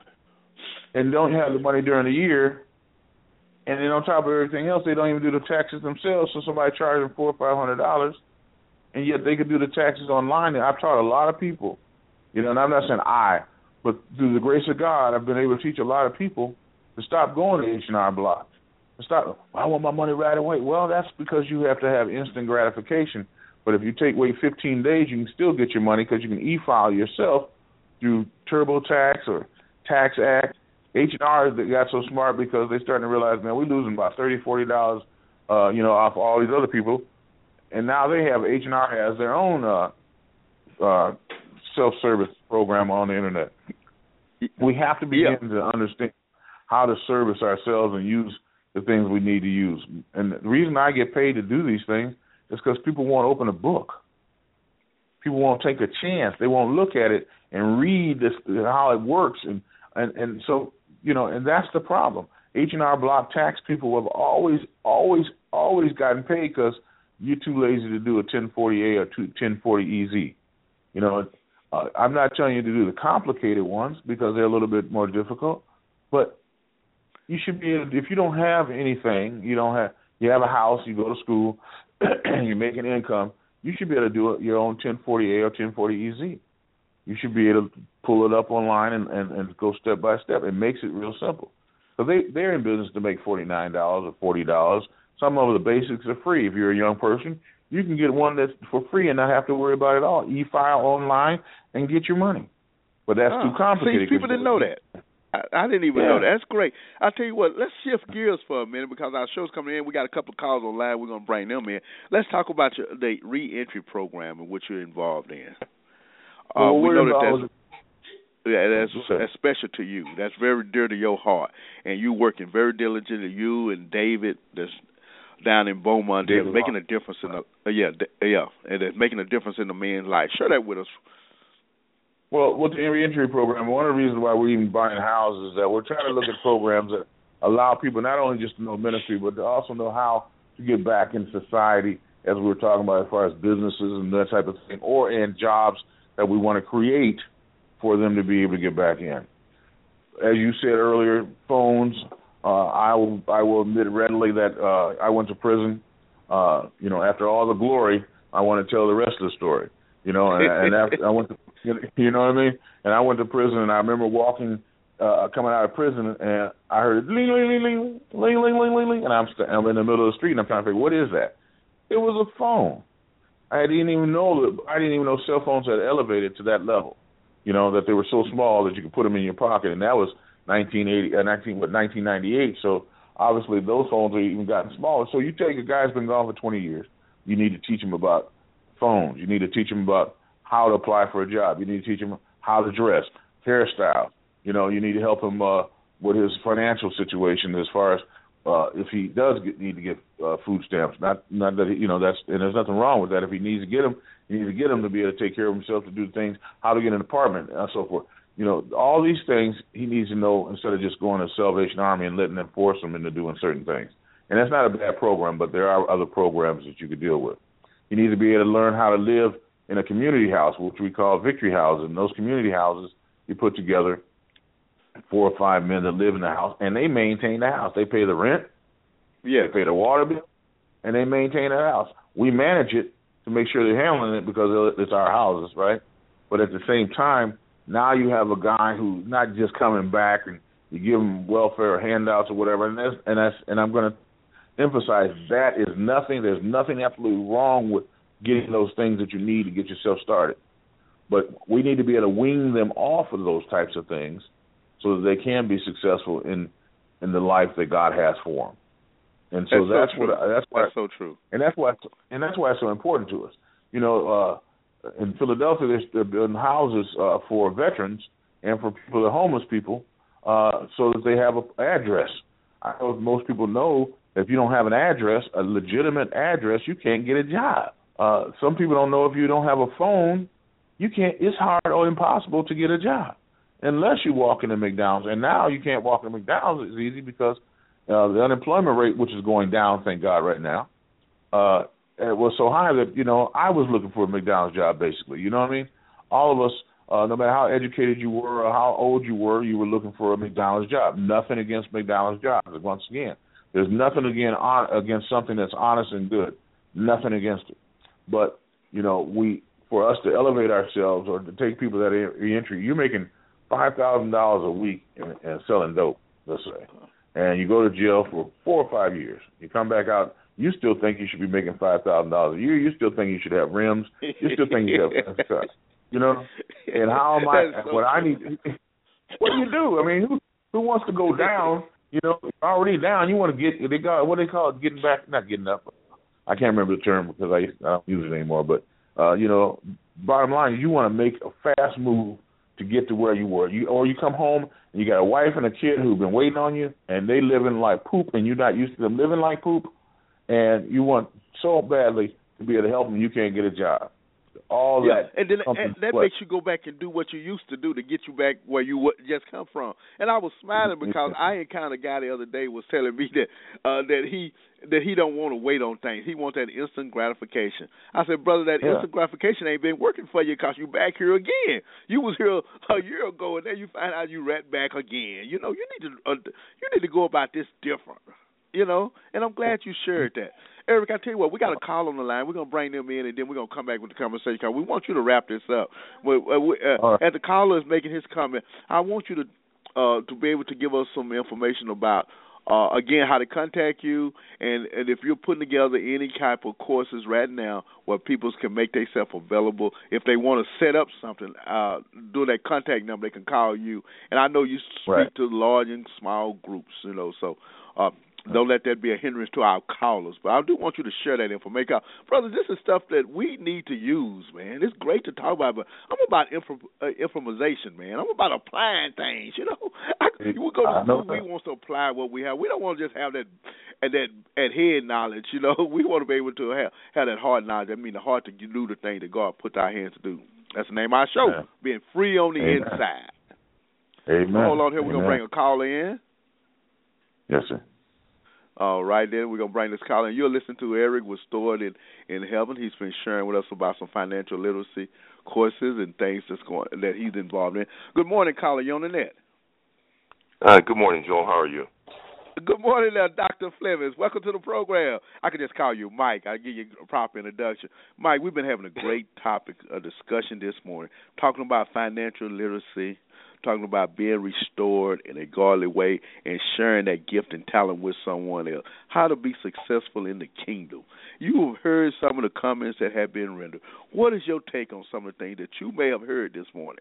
and don't have the money during the year. And then on top of everything else, they don't even do the taxes themselves. So somebody charges them four or five hundred dollars, and yet they could do the taxes online. And I've taught a lot of people, you know, and I'm not saying I, but through the grace of God, I've been able to teach a lot of people to stop going to H and R Block. To stop. I want my money right away. Well, that's because you have to have instant gratification. But if you take wait fifteen days, you can still get your money, because you can e-file yourself through TurboTax or Tax Act. H and R got so smart because they starting to realize, man, we're losing about thirty dollars, forty dollars, uh, you know, off all these other people. And now they have, H and R has their own uh, uh, self-service program on the Internet. We have to begin yeah. to understand how to service ourselves and use the things we need to use. And the reason I get paid to do these things is because people won't open a book. People won't take a chance. They won't look at it and read this, how it works. And, and, and so, you know, and that's the problem. H and R Block tax people have always, always, always gotten paid because you're too lazy to do a ten forty A or ten forty E Z. You know, uh, I'm not telling you to do the complicated ones because they're a little bit more difficult, but you should be able to, if you don't have anything, you don't have, you have a house, you go to school, and you make an income, you should be able to do it, your own ten forty A or ten forty E Z. You should be able to pull it up online and, and, and go step by step. It makes it real simple. because they they're in business to make forty nine dollars or forty dollars. Some of the basics are free. If you're a young person, you can get one that's for free and not have to worry about it at all. E-file online and get your money. But that's oh, too complicated. See, people didn't know that. I, I didn't even yeah. know that. That's great. I'll tell you what, let's shift gears for a minute because our show's coming in. We got a couple of calls online. We're going to bring them in. Let's talk about your, the reentry program and what you're involved in. Uh, well, we know that involved. that's, yeah, that's, that's special to you. That's very dear to your heart. And you working very diligently, you and David, that's down in Beaumont, they're making a difference in the uh, yeah yeah, and it's making a difference in the man's life. Share that with us. Well, with the reentry program, one of the reasons why we're even buying houses is that we're trying to look at programs that allow people not only just to know ministry, but to also know how to get back in society, as we were talking about, as far as businesses and that type of thing, or in jobs that we want to create for them to be able to get back in. As you said earlier, phones. Uh, I will I will admit readily that uh, I went to prison. Uh, you know, after all the glory, I want to tell the rest of the story. You know, and, and after I went to, you know what I mean? And I went to prison, and I remember walking, uh, coming out of prison, and I heard ling ling ling ling ling ling ling ling ling, and I'm st- I'm in the middle of the street, and I'm trying to figure what is that? It was a phone. I didn't even know that I didn't even know cell phones had elevated to that level. You know, that they were so small that you could put them in your pocket, and that was nineteen eighty, uh, nineteen what, nineteen ninety-eight. So obviously those phones are even gotten smaller. So you take a guy who's been gone for twenty years. You need to teach him about phones. You need to teach him about how to apply for a job. You need to teach him how to dress, hairstyle. You know, you need to help him uh, with his financial situation as far as uh, if he does get, need to get uh, food stamps. Not, not that he, you know that's and there's nothing wrong with that. If he needs to get them, you need to get him to be able to take care of himself, to do things, how to get an apartment, and so forth. You know, all these things he needs to know instead of just going to Salvation Army and letting them force him into doing certain things. And that's not a bad program, but there are other programs that you could deal with. You need to be able to learn how to live in a community house, which we call victory houses. And those community houses, you put together four or five men that live in the house, and they maintain the house. They pay the rent, yeah. they pay the water bill, and they maintain the house. We manage it to make sure they're handling it because it's our houses, right? But at the same time, now you have a guy who's not just coming back and you give him welfare handouts or whatever, and that's and that's and I'm going to emphasize that is nothing. There's nothing absolutely wrong with getting those things that you need to get yourself started. But we need to be able to wean them off of those types of things so that they can be successful in in the life that God has for them. And so that's, that's so what I, that's why that's so true. And that's why and that's why it's so important to us. You know. uh In Philadelphia, they're building houses uh, for veterans and for people that are homeless people uh, so that they have an address. I know most people know that if you don't have an address, a legitimate address, you can't get a job. Uh, some people don't know if you don't have a phone, you can't. It's hard or impossible to get a job unless you walk into McDonald's. And now you can't walk into McDonald's. It's easy because uh, the unemployment rate, which is going down, thank God, right now, uh, it was so high that, you know, I was looking for a McDonald's job, basically. You know what I mean? All of us, uh, no matter how educated you were or how old you were, you were looking for a McDonald's job. Nothing against McDonald's jobs. Once again, there's nothing again on, against something that's honest and good. Nothing against it. But, you know, we for us to elevate ourselves or to take people that are reentry, you're making five thousand dollars a week in, in selling dope, let's say, and you go to jail for four or five years. You come back out. You still think you should be making five thousand dollars a year. You still think you should have rims. You still think you should have cuts. You know? And how am I, so what I need, what do you do? I mean, who who wants to go down? You know, you're already down. You want to get, they got, what do they call it, getting back, not getting up. I can't remember the term because I, I don't use it anymore. But, uh, you know, bottom line is you want to make a fast move to get to where you were. You Or you come home and you got a wife and a kid who've been waiting on you, and they living like poop, and you're not used to them living like poop. And you want so badly to be able to help them, you can't get a job. All yeah. that. And then and that makes you go back and do what you used to do to get you back where you w- just come from. And I was smiling because I encountered a guy the other day was telling me that uh, that he that he don't want to wait on things. He wants that instant gratification. I said, brother, that yeah. instant gratification ain't been working for you because you back here again. You was here a year ago, and then you find out you right back again. You know, you need to uh, you need to go about this different. You know, and I'm glad you shared that. Eric, I tell you what, we got a call on the line. We're going to bring them in, and then we're going to come back with the conversation. Because we want you to wrap this up. We, uh, we, uh, right. As the caller is making his comment, I want you to uh, to be able to give us some information about, uh, again, how to contact you, and, and if you're putting together any type of courses right now where people can make themselves available. If they want to set up something, uh, do that contact number, they can call you. And I know you speak right. to large and small groups, you know, so uh, don't let that be a hindrance to our callers. But I do want you to share that information. Brother, this is stuff that we need to use, man. It's great to talk about, but I'm about info, uh, information, man. I'm about applying things, you know. I, we go to school, we want to apply what we have. We don't want to just have that at that at head knowledge, you know. We want to be able to have, have that heart knowledge. I mean, the heart to do the thing that God put our hands to do. That's the name of our show, Amen. Being free on the Amen. inside. Amen. So hold on here. We're going to Amen. bring a caller in. Yes, sir. All right, then we're going to bring this caller in. You're listening to Eric was stored in, in heaven. He's been sharing with us about some financial literacy courses and things that's going that he's involved in. Good morning, caller. You on the net? Uh, good morning, Joel. How are you? Good morning, uh, Doctor Flemings. Welcome to the program. I could just call you Mike. I'll give you a proper introduction. Mike, we've been having a great topic, a discussion this morning, talking about financial literacy, talking about being restored in a godly way and sharing that gift and talent with someone else, how to be successful in the kingdom. You have heard some of the comments that have been rendered. What is your take on some of the things that you may have heard this morning?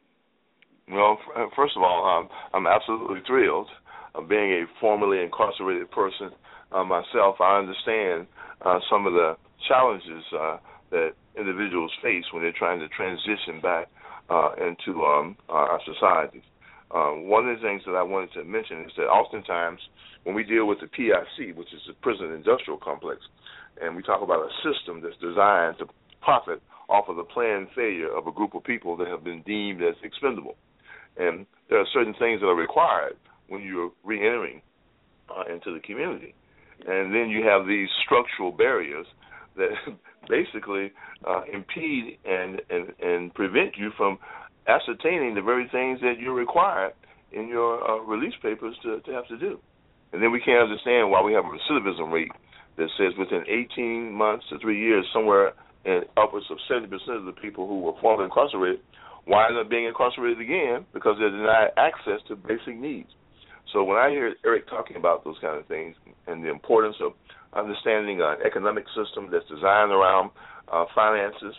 Well, first of all, um, I'm absolutely thrilled. Uh, being a formerly incarcerated person uh, myself, I understand uh, some of the challenges uh, that individuals face when they're trying to transition back uh, into um, our society. Uh, one of the things that I wanted to mention is that oftentimes when we deal with the P I C, which is the prison industrial complex, and we talk about a system that's designed to profit off of the planned failure of a group of people that have been deemed as expendable. And there are certain things that are required when you're reentering uh, into the community. And then you have these structural barriers that basically uh, impede and, and, and prevent you from ascertaining the very things that you're required in your uh, release papers to, to have to do. And then we can't understand why we have a recidivism rate that says within eighteen months to three years, somewhere in upwards of seventy percent of the people who were formerly incarcerated wind up being incarcerated again because they're denied access to basic needs. So when I hear Eric talking about those kind of things and the importance of understanding an economic system that's designed around uh, finances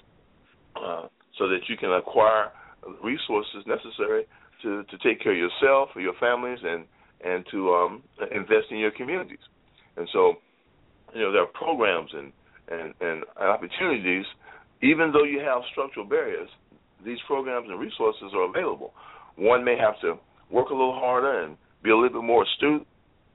uh, so that you can acquire resources necessary to, to take care of yourself, or your families, and, and to um, invest in your communities. And so, you know, there are programs and, and, and opportunities, even though you have structural barriers, these programs and resources are available. One may have to work a little harder and be a little bit more astute,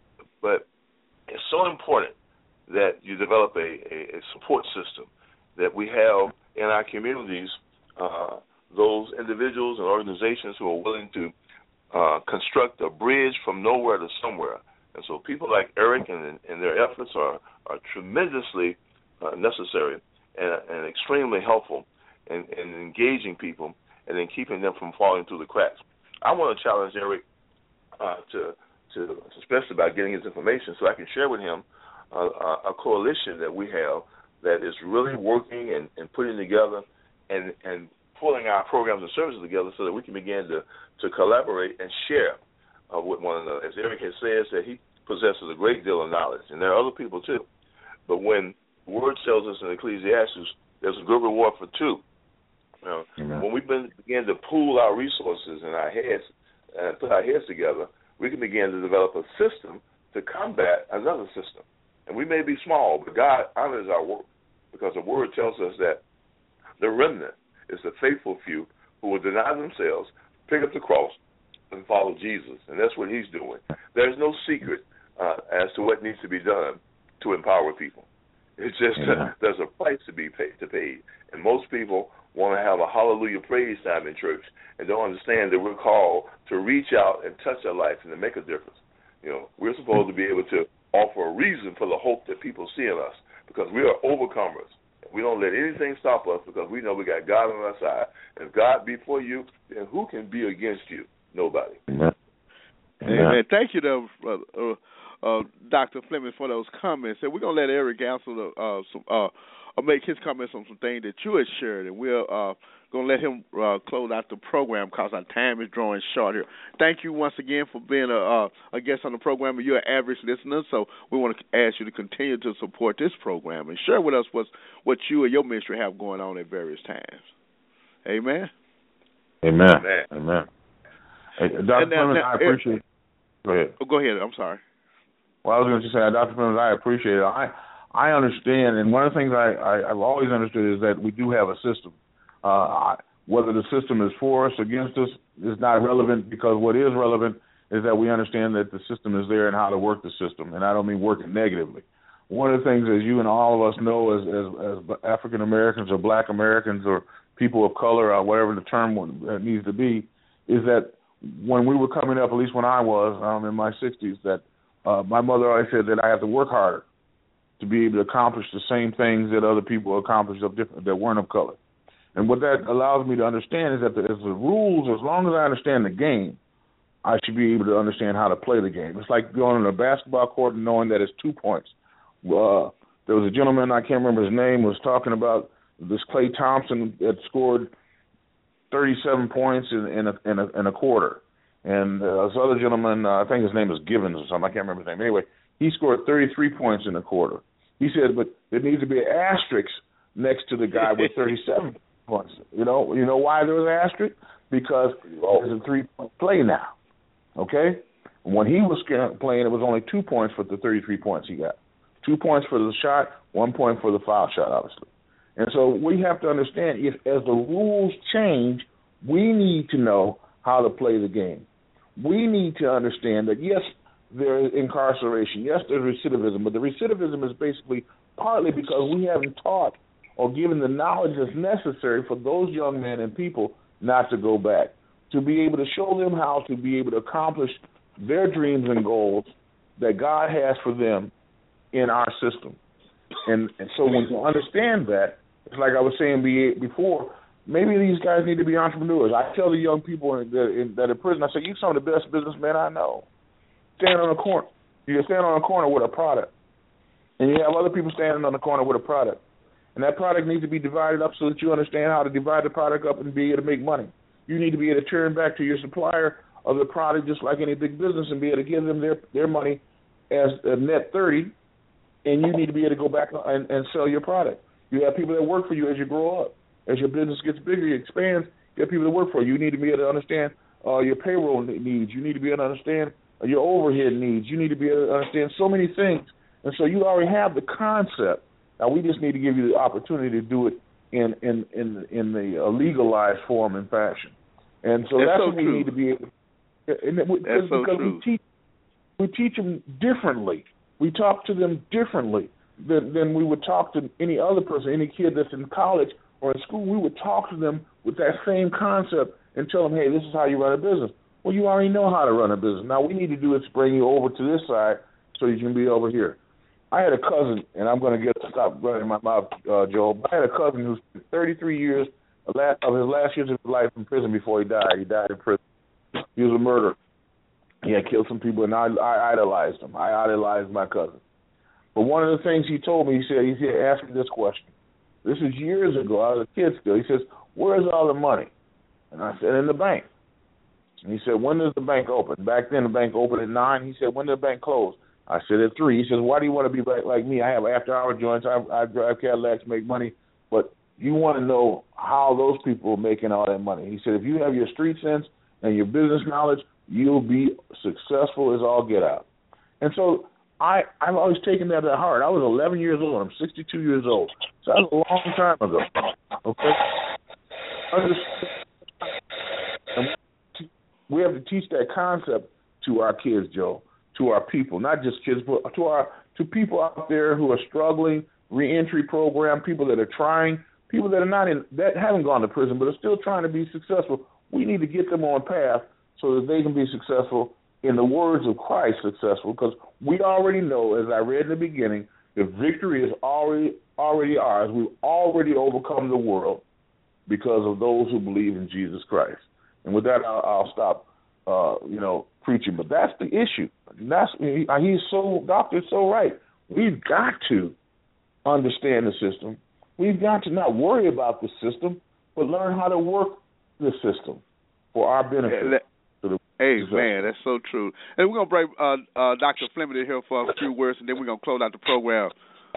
but it's so important that you develop a, a, a support system, that we have in our communities uh, those individuals and organizations who are willing to uh, construct a bridge from nowhere to somewhere. And so people like Eric and, and their efforts are, are tremendously uh, necessary and, and extremely helpful in, in engaging people and in keeping them from falling through the cracks. I want to challenge Eric Uh, to, to, especially about getting his information, so I can share with him uh, a coalition that we have that is really working and, and putting together and, and pulling our programs and services together so that we can begin to, to collaborate and share uh, with one another. As Eric has said, that he possesses a great deal of knowledge, and there are other people too. But when the word tells us in Ecclesiastes, there's a good reward for two. You know, mm-hmm. When we begin to pool our resources and our heads and put our heads together, we can begin to develop a system to combat another system. And we may be small, but God honors our work because the word tells us that the remnant is the faithful few who will deny themselves, pick up the cross, and follow Jesus. And that's what he's doing. There's no secret uh, as to what needs to be done to empower people. It's just uh, there's a price to be paid, to pay. And most people want to have a hallelujah praise time in church and don't understand that we're called to reach out and touch their life and to make a difference. You know, we're supposed to be able to offer a reason for the hope that people see in us because we are overcomers. We don't let anything stop us because we know we got God on our side. If God be for you, then who can be against you? Nobody. Amen. Amen. Thank you, though, uh, uh, Doctor Fleming, for those comments. And we're going to let Eric answer the, uh, some, uh, uh, make his comments on some things that you had shared, and we're uh, going to let him uh, close out the program because our time is drawing short here. Thank you once again for being a, uh, a guest on the program. You're an average listener, so we want to ask you to continue to support this program and share with us what's, what you and your ministry have going on at various times. Amen? Amen. Amen. Amen. Hey, Doctor Clemens, I appreciate it. Go ahead. Oh, go ahead. I'm sorry. Well, I was going to say, Doctor Clemens, I appreciate it. I I understand, and one of the things I, I, I've always understood is that we do have a system. Uh, whether the system is for us, against us, is not relevant, because what is relevant is that we understand that the system is there and how to work the system, and I don't mean work it negatively. One of the things, as you and all of us know, as, as, as African Americans or Black Americans or people of color, or whatever the term needs to be, is that when we were coming up, at least when I was um, in my sixties, that uh, my mother always said that I have to work harder to be able to accomplish the same things that other people accomplished of different, that weren't of color. And what that allows me to understand is that the, as the rules, as long as I understand the game, I should be able to understand how to play the game. It's like going on a basketball court and knowing that it's two points. Uh, there was a gentleman, I can't remember his name, was talking about this Klay Thompson that scored thirty-seven points in, in, a, in, a, in a quarter. And uh, this other gentleman, uh, I think his name is Givens or something, I can't remember his name. Anyway, he scored thirty-three points in a quarter. He said, but there needs to be an asterisk next to the guy with thirty-seven points. You know, you know why there was an asterisk? Because there's a three-point play now. Okay? When he was playing, it was only two points for the thirty-three points he got. Two points for the shot, one point for the foul shot, obviously. And so we have to understand, if as the rules change, we need to know how to play the game. We need to understand that, yes, there is incarceration. Yes, there's recidivism, but the recidivism is basically partly because we haven't taught or given the knowledge that's necessary for those young men and people not to go back, to be able to show them how to be able to accomplish their dreams and goals that God has for them in our system. And, and so when you understand that, it's like I was saying before, maybe these guys need to be entrepreneurs. I tell the young people in, in, that are in prison, I say, you're some of the best businessmen I know. Stand on a corner. You can stand on a corner with a product, and you have other people standing on the corner with a product. And that product needs to be divided up so that you understand how to divide the product up and be able to make money. You need to be able to turn back to your supplier of the product just like any big business and be able to give them their, their money as a net thirty, and you need to be able to go back and, and sell your product. You have people that work for you as you grow up. As your business gets bigger, it expands, you have people that work for you. You need to be able to understand uh, your payroll needs. You need to be able to understand your overhead needs. You need to be able to understand so many things. And so you already have the concept. Now we just need to give you the opportunity to do it in in in, in the uh, legalized form and fashion. And so that's, that's so what we true. need to be able to, and it, that's so because true. we teach we teach them differently. We talk to them differently than, than we would talk to any other person, any kid that's in college or in school. We would talk to them with that same concept and tell them, hey, this is how you run a business. Well, you already know how to run a business. Now, what we need to do is bring you over to this side so you can be over here. I had a cousin, and I'm going to get stop running my mouth, uh, Joel. But I had a cousin who spent thirty-three years of his last years of his life in prison before he died. He died in prison. He was a murderer. He had killed some people, and I, I idolized him. I idolized my cousin. But one of the things he told me, he said, he said, ask me this question. This is years ago. I was a kid still. He says, where's all the money? And I said, in the bank. And he said, when does the bank open? Back then, the bank opened at nine. He said, when did the bank close? I said, at three. He says, why do you want to be like, like me? I have after-hour joints. I, I drive Cadillacs, make money. But you want to know how those people are making all that money. He said, if you have your street sense and your business knowledge, you'll be successful as all get out. And so I, I've always taken that to heart. I was eleven years old. I'm sixty-two years old. So that was a long time ago. Okay? We have to teach that concept to our kids, Joe, to our people, not just kids, but to our to people out there who are struggling, reentry program, people that are trying, people that are not in, that haven't gone to prison but are still trying to be successful. We need to get them on path so that they can be successful, in the words of Christ, successful, because we already know, as I read in the beginning, the victory is already already ours. We've already overcome the world because of those who believe in Jesus Christ. And with that, I'll, I'll stop, uh, you know, preaching. But that's the issue. That's he, he's so, Doctor's so right. We've got to understand the system. we've got to not worry about the system, but learn how to work the system for our benefit. Yeah, hey, man, that's so true. And we're going to bring uh, uh, Doctor Fleming in here for a few words, and then we're going to close out the program.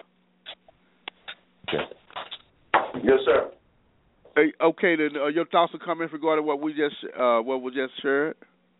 Okay. Yes, sir. Hey, okay, then uh, your thoughts or comments regarding what we just uh, what we just shared?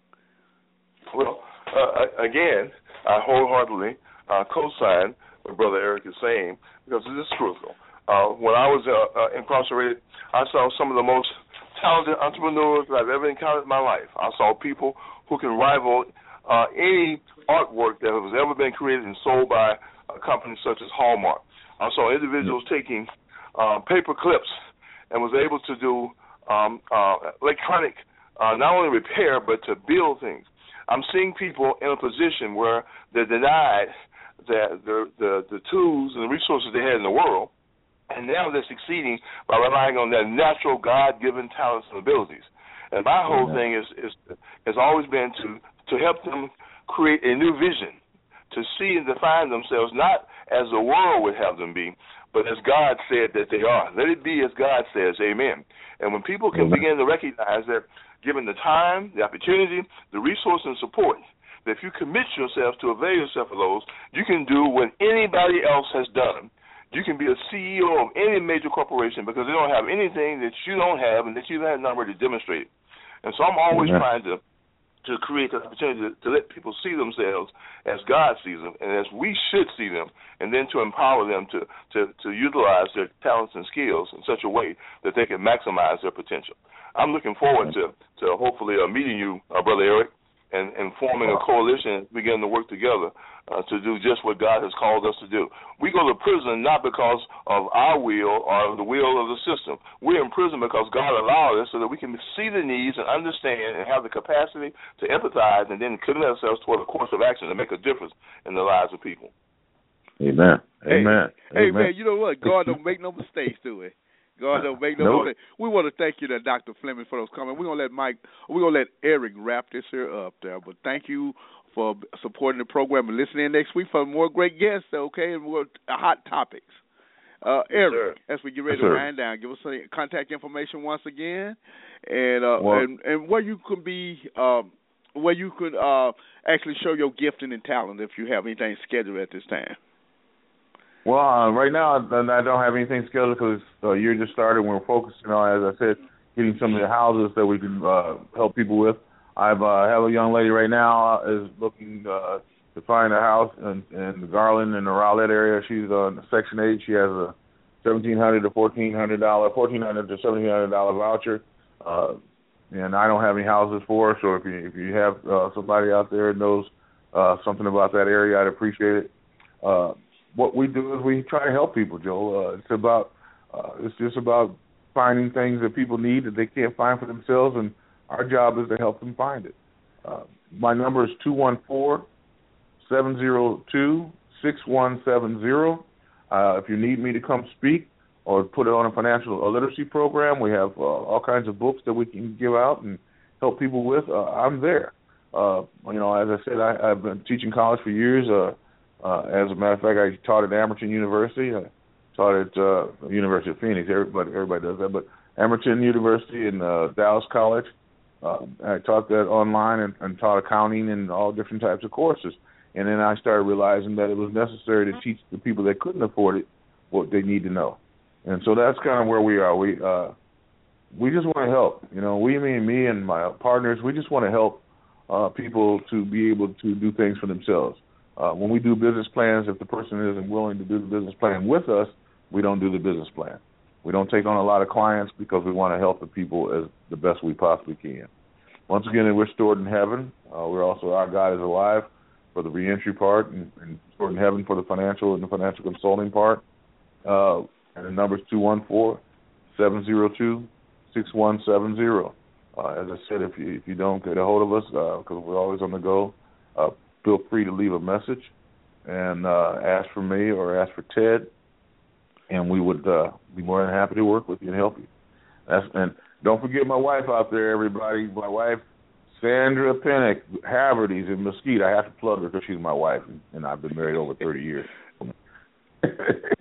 Well, uh, again, I wholeheartedly uh, co-sign what Brother Eric is saying because it is crucial. Uh, when I was uh, uh, incarcerated, I saw some of the most talented entrepreneurs that I've ever encountered in my life. I saw people who can rival uh, any artwork that has ever been created and sold by a company such as Hallmark. I saw individuals taking uh, paper clips and was able to do um, uh, electronic, uh, not only repair, but to build things. I'm seeing people in a position where they're denied the, the, the, the tools and the resources they had in the world, and now they're succeeding by relying on their natural God-given talents and abilities. And my whole thing is, is has always been to, to help them create a new vision, to see and define themselves not as the world would have them be, but as God said that they are. Let it be as God says, amen. And when people can amen. begin to recognize that given the time, the opportunity, the resource and support, that if you commit yourself to avail yourself of those, you can do what anybody else has done. You can be a C E O of any major corporation because they don't have anything that you don't have and that you have not already demonstrated. And so I'm always amen. trying to to create the opportunity to, to let people see themselves as God sees them and as we should see them, and then to empower them to, to, to utilize their talents and skills in such a way that they can maximize their potential. I'm looking forward to, to hopefully uh, meeting you, uh, Brother Eric, and, and forming a coalition and beginning to work together uh, to do just what God has called us to do. We go to prison not because of our will or the will of the system. We're in prison because God allowed us so that we can see the needs and understand and have the capacity to empathize and then commit ourselves toward a course of action to make a difference in the lives of people. Amen. Amen. Hey, Amen. man, you know what? God don't make no mistakes, do he? God don't make no nope. mistakes. We want to thank you, to Doctor Fleming, for those comments. We're gonna let Mike, we're gonna let Eric wrap this here up there. But thank you for supporting the program and listening next week for more great guests. Okay, and more hot topics. Uh, Eric, yes, as we get ready yes, to wind down, give us some contact information once again, and uh, well, and, and where you could be, um, where you could uh, actually show your gifting and talent if you have anything scheduled at this time. Well, uh, right now I don't have anything scheduled because the uh, year just started. We're focusing on, as I said, getting some of the houses that we can uh, help people with. I uh, have a young lady right now uh, is looking uh, to find a house in, in the Garland and the Rowlett area. She's on uh, Section eight. She has a seventeen hundred to fourteen hundred dollar, fourteen hundred to seventeen hundred dollar voucher, uh, and I don't have any houses for her. So if you if you have uh, somebody out there that knows uh, something about that area, I'd appreciate it. Uh, What we do is we try to help people, Joe. Uh, it's about uh, it's just about finding things that people need that they can't find for themselves, and our job is to help them find it. Uh, my number is two one four, seven zero two, six one seven zero. Uh, if you need me to come speak or put it on a financial literacy program, we have uh, all kinds of books that we can give out and help people with. Uh, I'm there. Uh, you know, as I said, I, I've been teaching college for years. Uh, Uh, as a matter of fact, I taught at Amerton University. I taught at uh, University of Phoenix. Everybody, everybody does that. But Amerton University and uh, Dallas College, uh, I taught that online and, and taught accounting and all different types of courses. And then I started realizing that it was necessary to teach the people that couldn't afford it what they need to know. And so that's kind of where we are. We uh, we just want to help. You know, we, me, and me and my partners, we just want to help uh, people to be able to do things for themselves. Uh, when we do business plans, if the person isn't willing to do the business plan with us, we don't do the business plan. We don't take on a lot of clients because we want to help the people as the best we possibly can. Once again, we're stored in heaven. Uh, we're also, our God is alive for the reentry part, and, and stored in heaven for the financial and the financial consulting part. Uh, and the number is two one four, seven zero two, six one seven zero. Uh, as I said, if you, if you don't get a hold of us, because uh, we're always on the go, uh, feel free to leave a message and uh, ask for me or ask for Ted, and we would uh, be more than happy to work with you and help you. That's, and don't forget my wife out there, everybody. My wife, Sandra Pennick, Haverty's in Mesquite. I have to plug her because she's my wife, and, and I've been married over thirty years.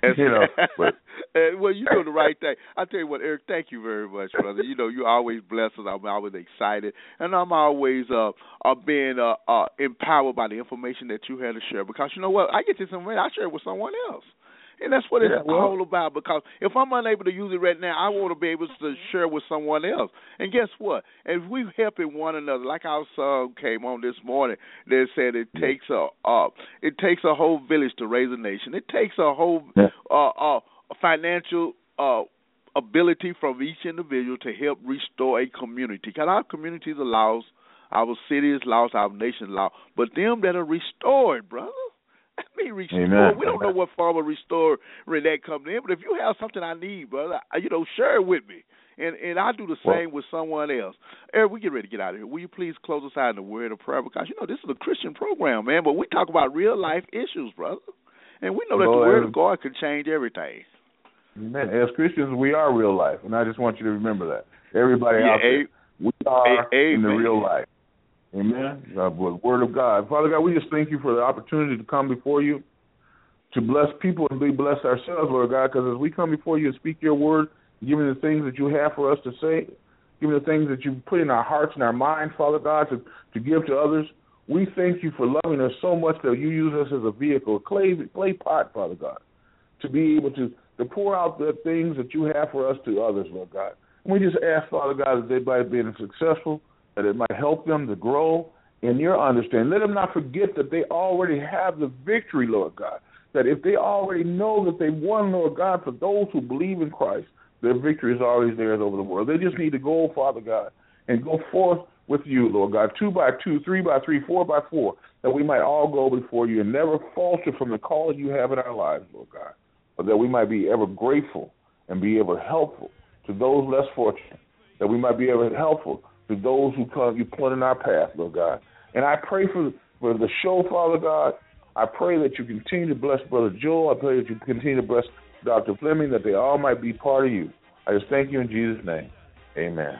you know, but uh, well, you do the right thing. I tell you what, Eric, thank you very much, brother. You know, you always bless us. I'm always excited, and I'm always uh, uh being uh, uh empowered by the information that you had to share. Because you know what, I get this information, I share it with someone else. And that's what it's yeah, well, all about, because if I'm unable to use it right now, I want to be able to share with someone else. And guess what? If we helping one another, like our son came on this morning, they said it yeah. takes a uh, it takes a whole village to raise a nation. It takes a whole yeah. uh, uh, financial uh, ability from each individual to help restore a community. Because our communities are lost, our city is lost, our nation is lost. But them that are restored, brother, I mean, restore. Amen. We don't know what form of restoring that comes in, but if you have something I need, brother, you know, share it with me, and and I do the same well, with someone else. Eric, we get ready to get out of here. Will you please close us out in the word of prayer? Because you know this is a Christian program, man, but we talk about real life issues, brother, and we know that well, the word as, of God can change everything. Amen. As Christians, we are real life, and I just want you to remember that. Everybody yeah, out there, a- we are a- in the real life. Amen. God, with the word of God, Father God, we just thank you for the opportunity to come before you, to bless people and be blessed ourselves, Lord God, because as we come before you and speak your word, giving the things that you have for us to say, giving the things that you put in our hearts and our minds, Father God, to, to give to others, we thank you for loving us so much that you use us as a vehicle, a clay, clay pot, Father God, to be able to, to pour out the things that you have for us to others, Lord God. And we just ask, Father God, that they might be successful, that it might help them to grow in your understanding. Let them not forget that they already have the victory, Lord God. That if they already know that they won, Lord God, for those who believe in Christ, their victory is always theirs over the world. They just need to go, Father God, and go forth with you, Lord God, two by two, three by three, four by four, that we might all go before you and never falter from the calling you have in our lives, Lord God, but that we might be ever grateful and be ever helpful to those less fortunate, that we might be ever helpful to those who come, you put in our path, Lord God. And I pray for, for the show, Father God. I pray that you continue to bless Brother Joel. I pray that you continue to bless Doctor Fleming, that they all might be part of you. I just thank you in Jesus' name. Amen.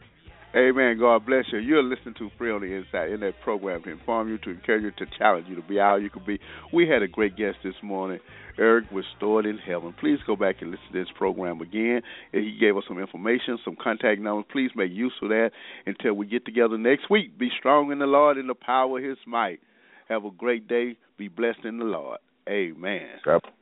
Amen. God bless you. You're listening to Free on the Inside in that program to inform you, to encourage you, to challenge you to be all you can be. We had a great guest this morning, Eric Restored in Heaven. Please go back and listen to this program again. He gave us some information, some contact numbers. Please make use of that until we get together next week. Be strong in the Lord and the power of his might. Have a great day. Be blessed in the Lord. Amen. God.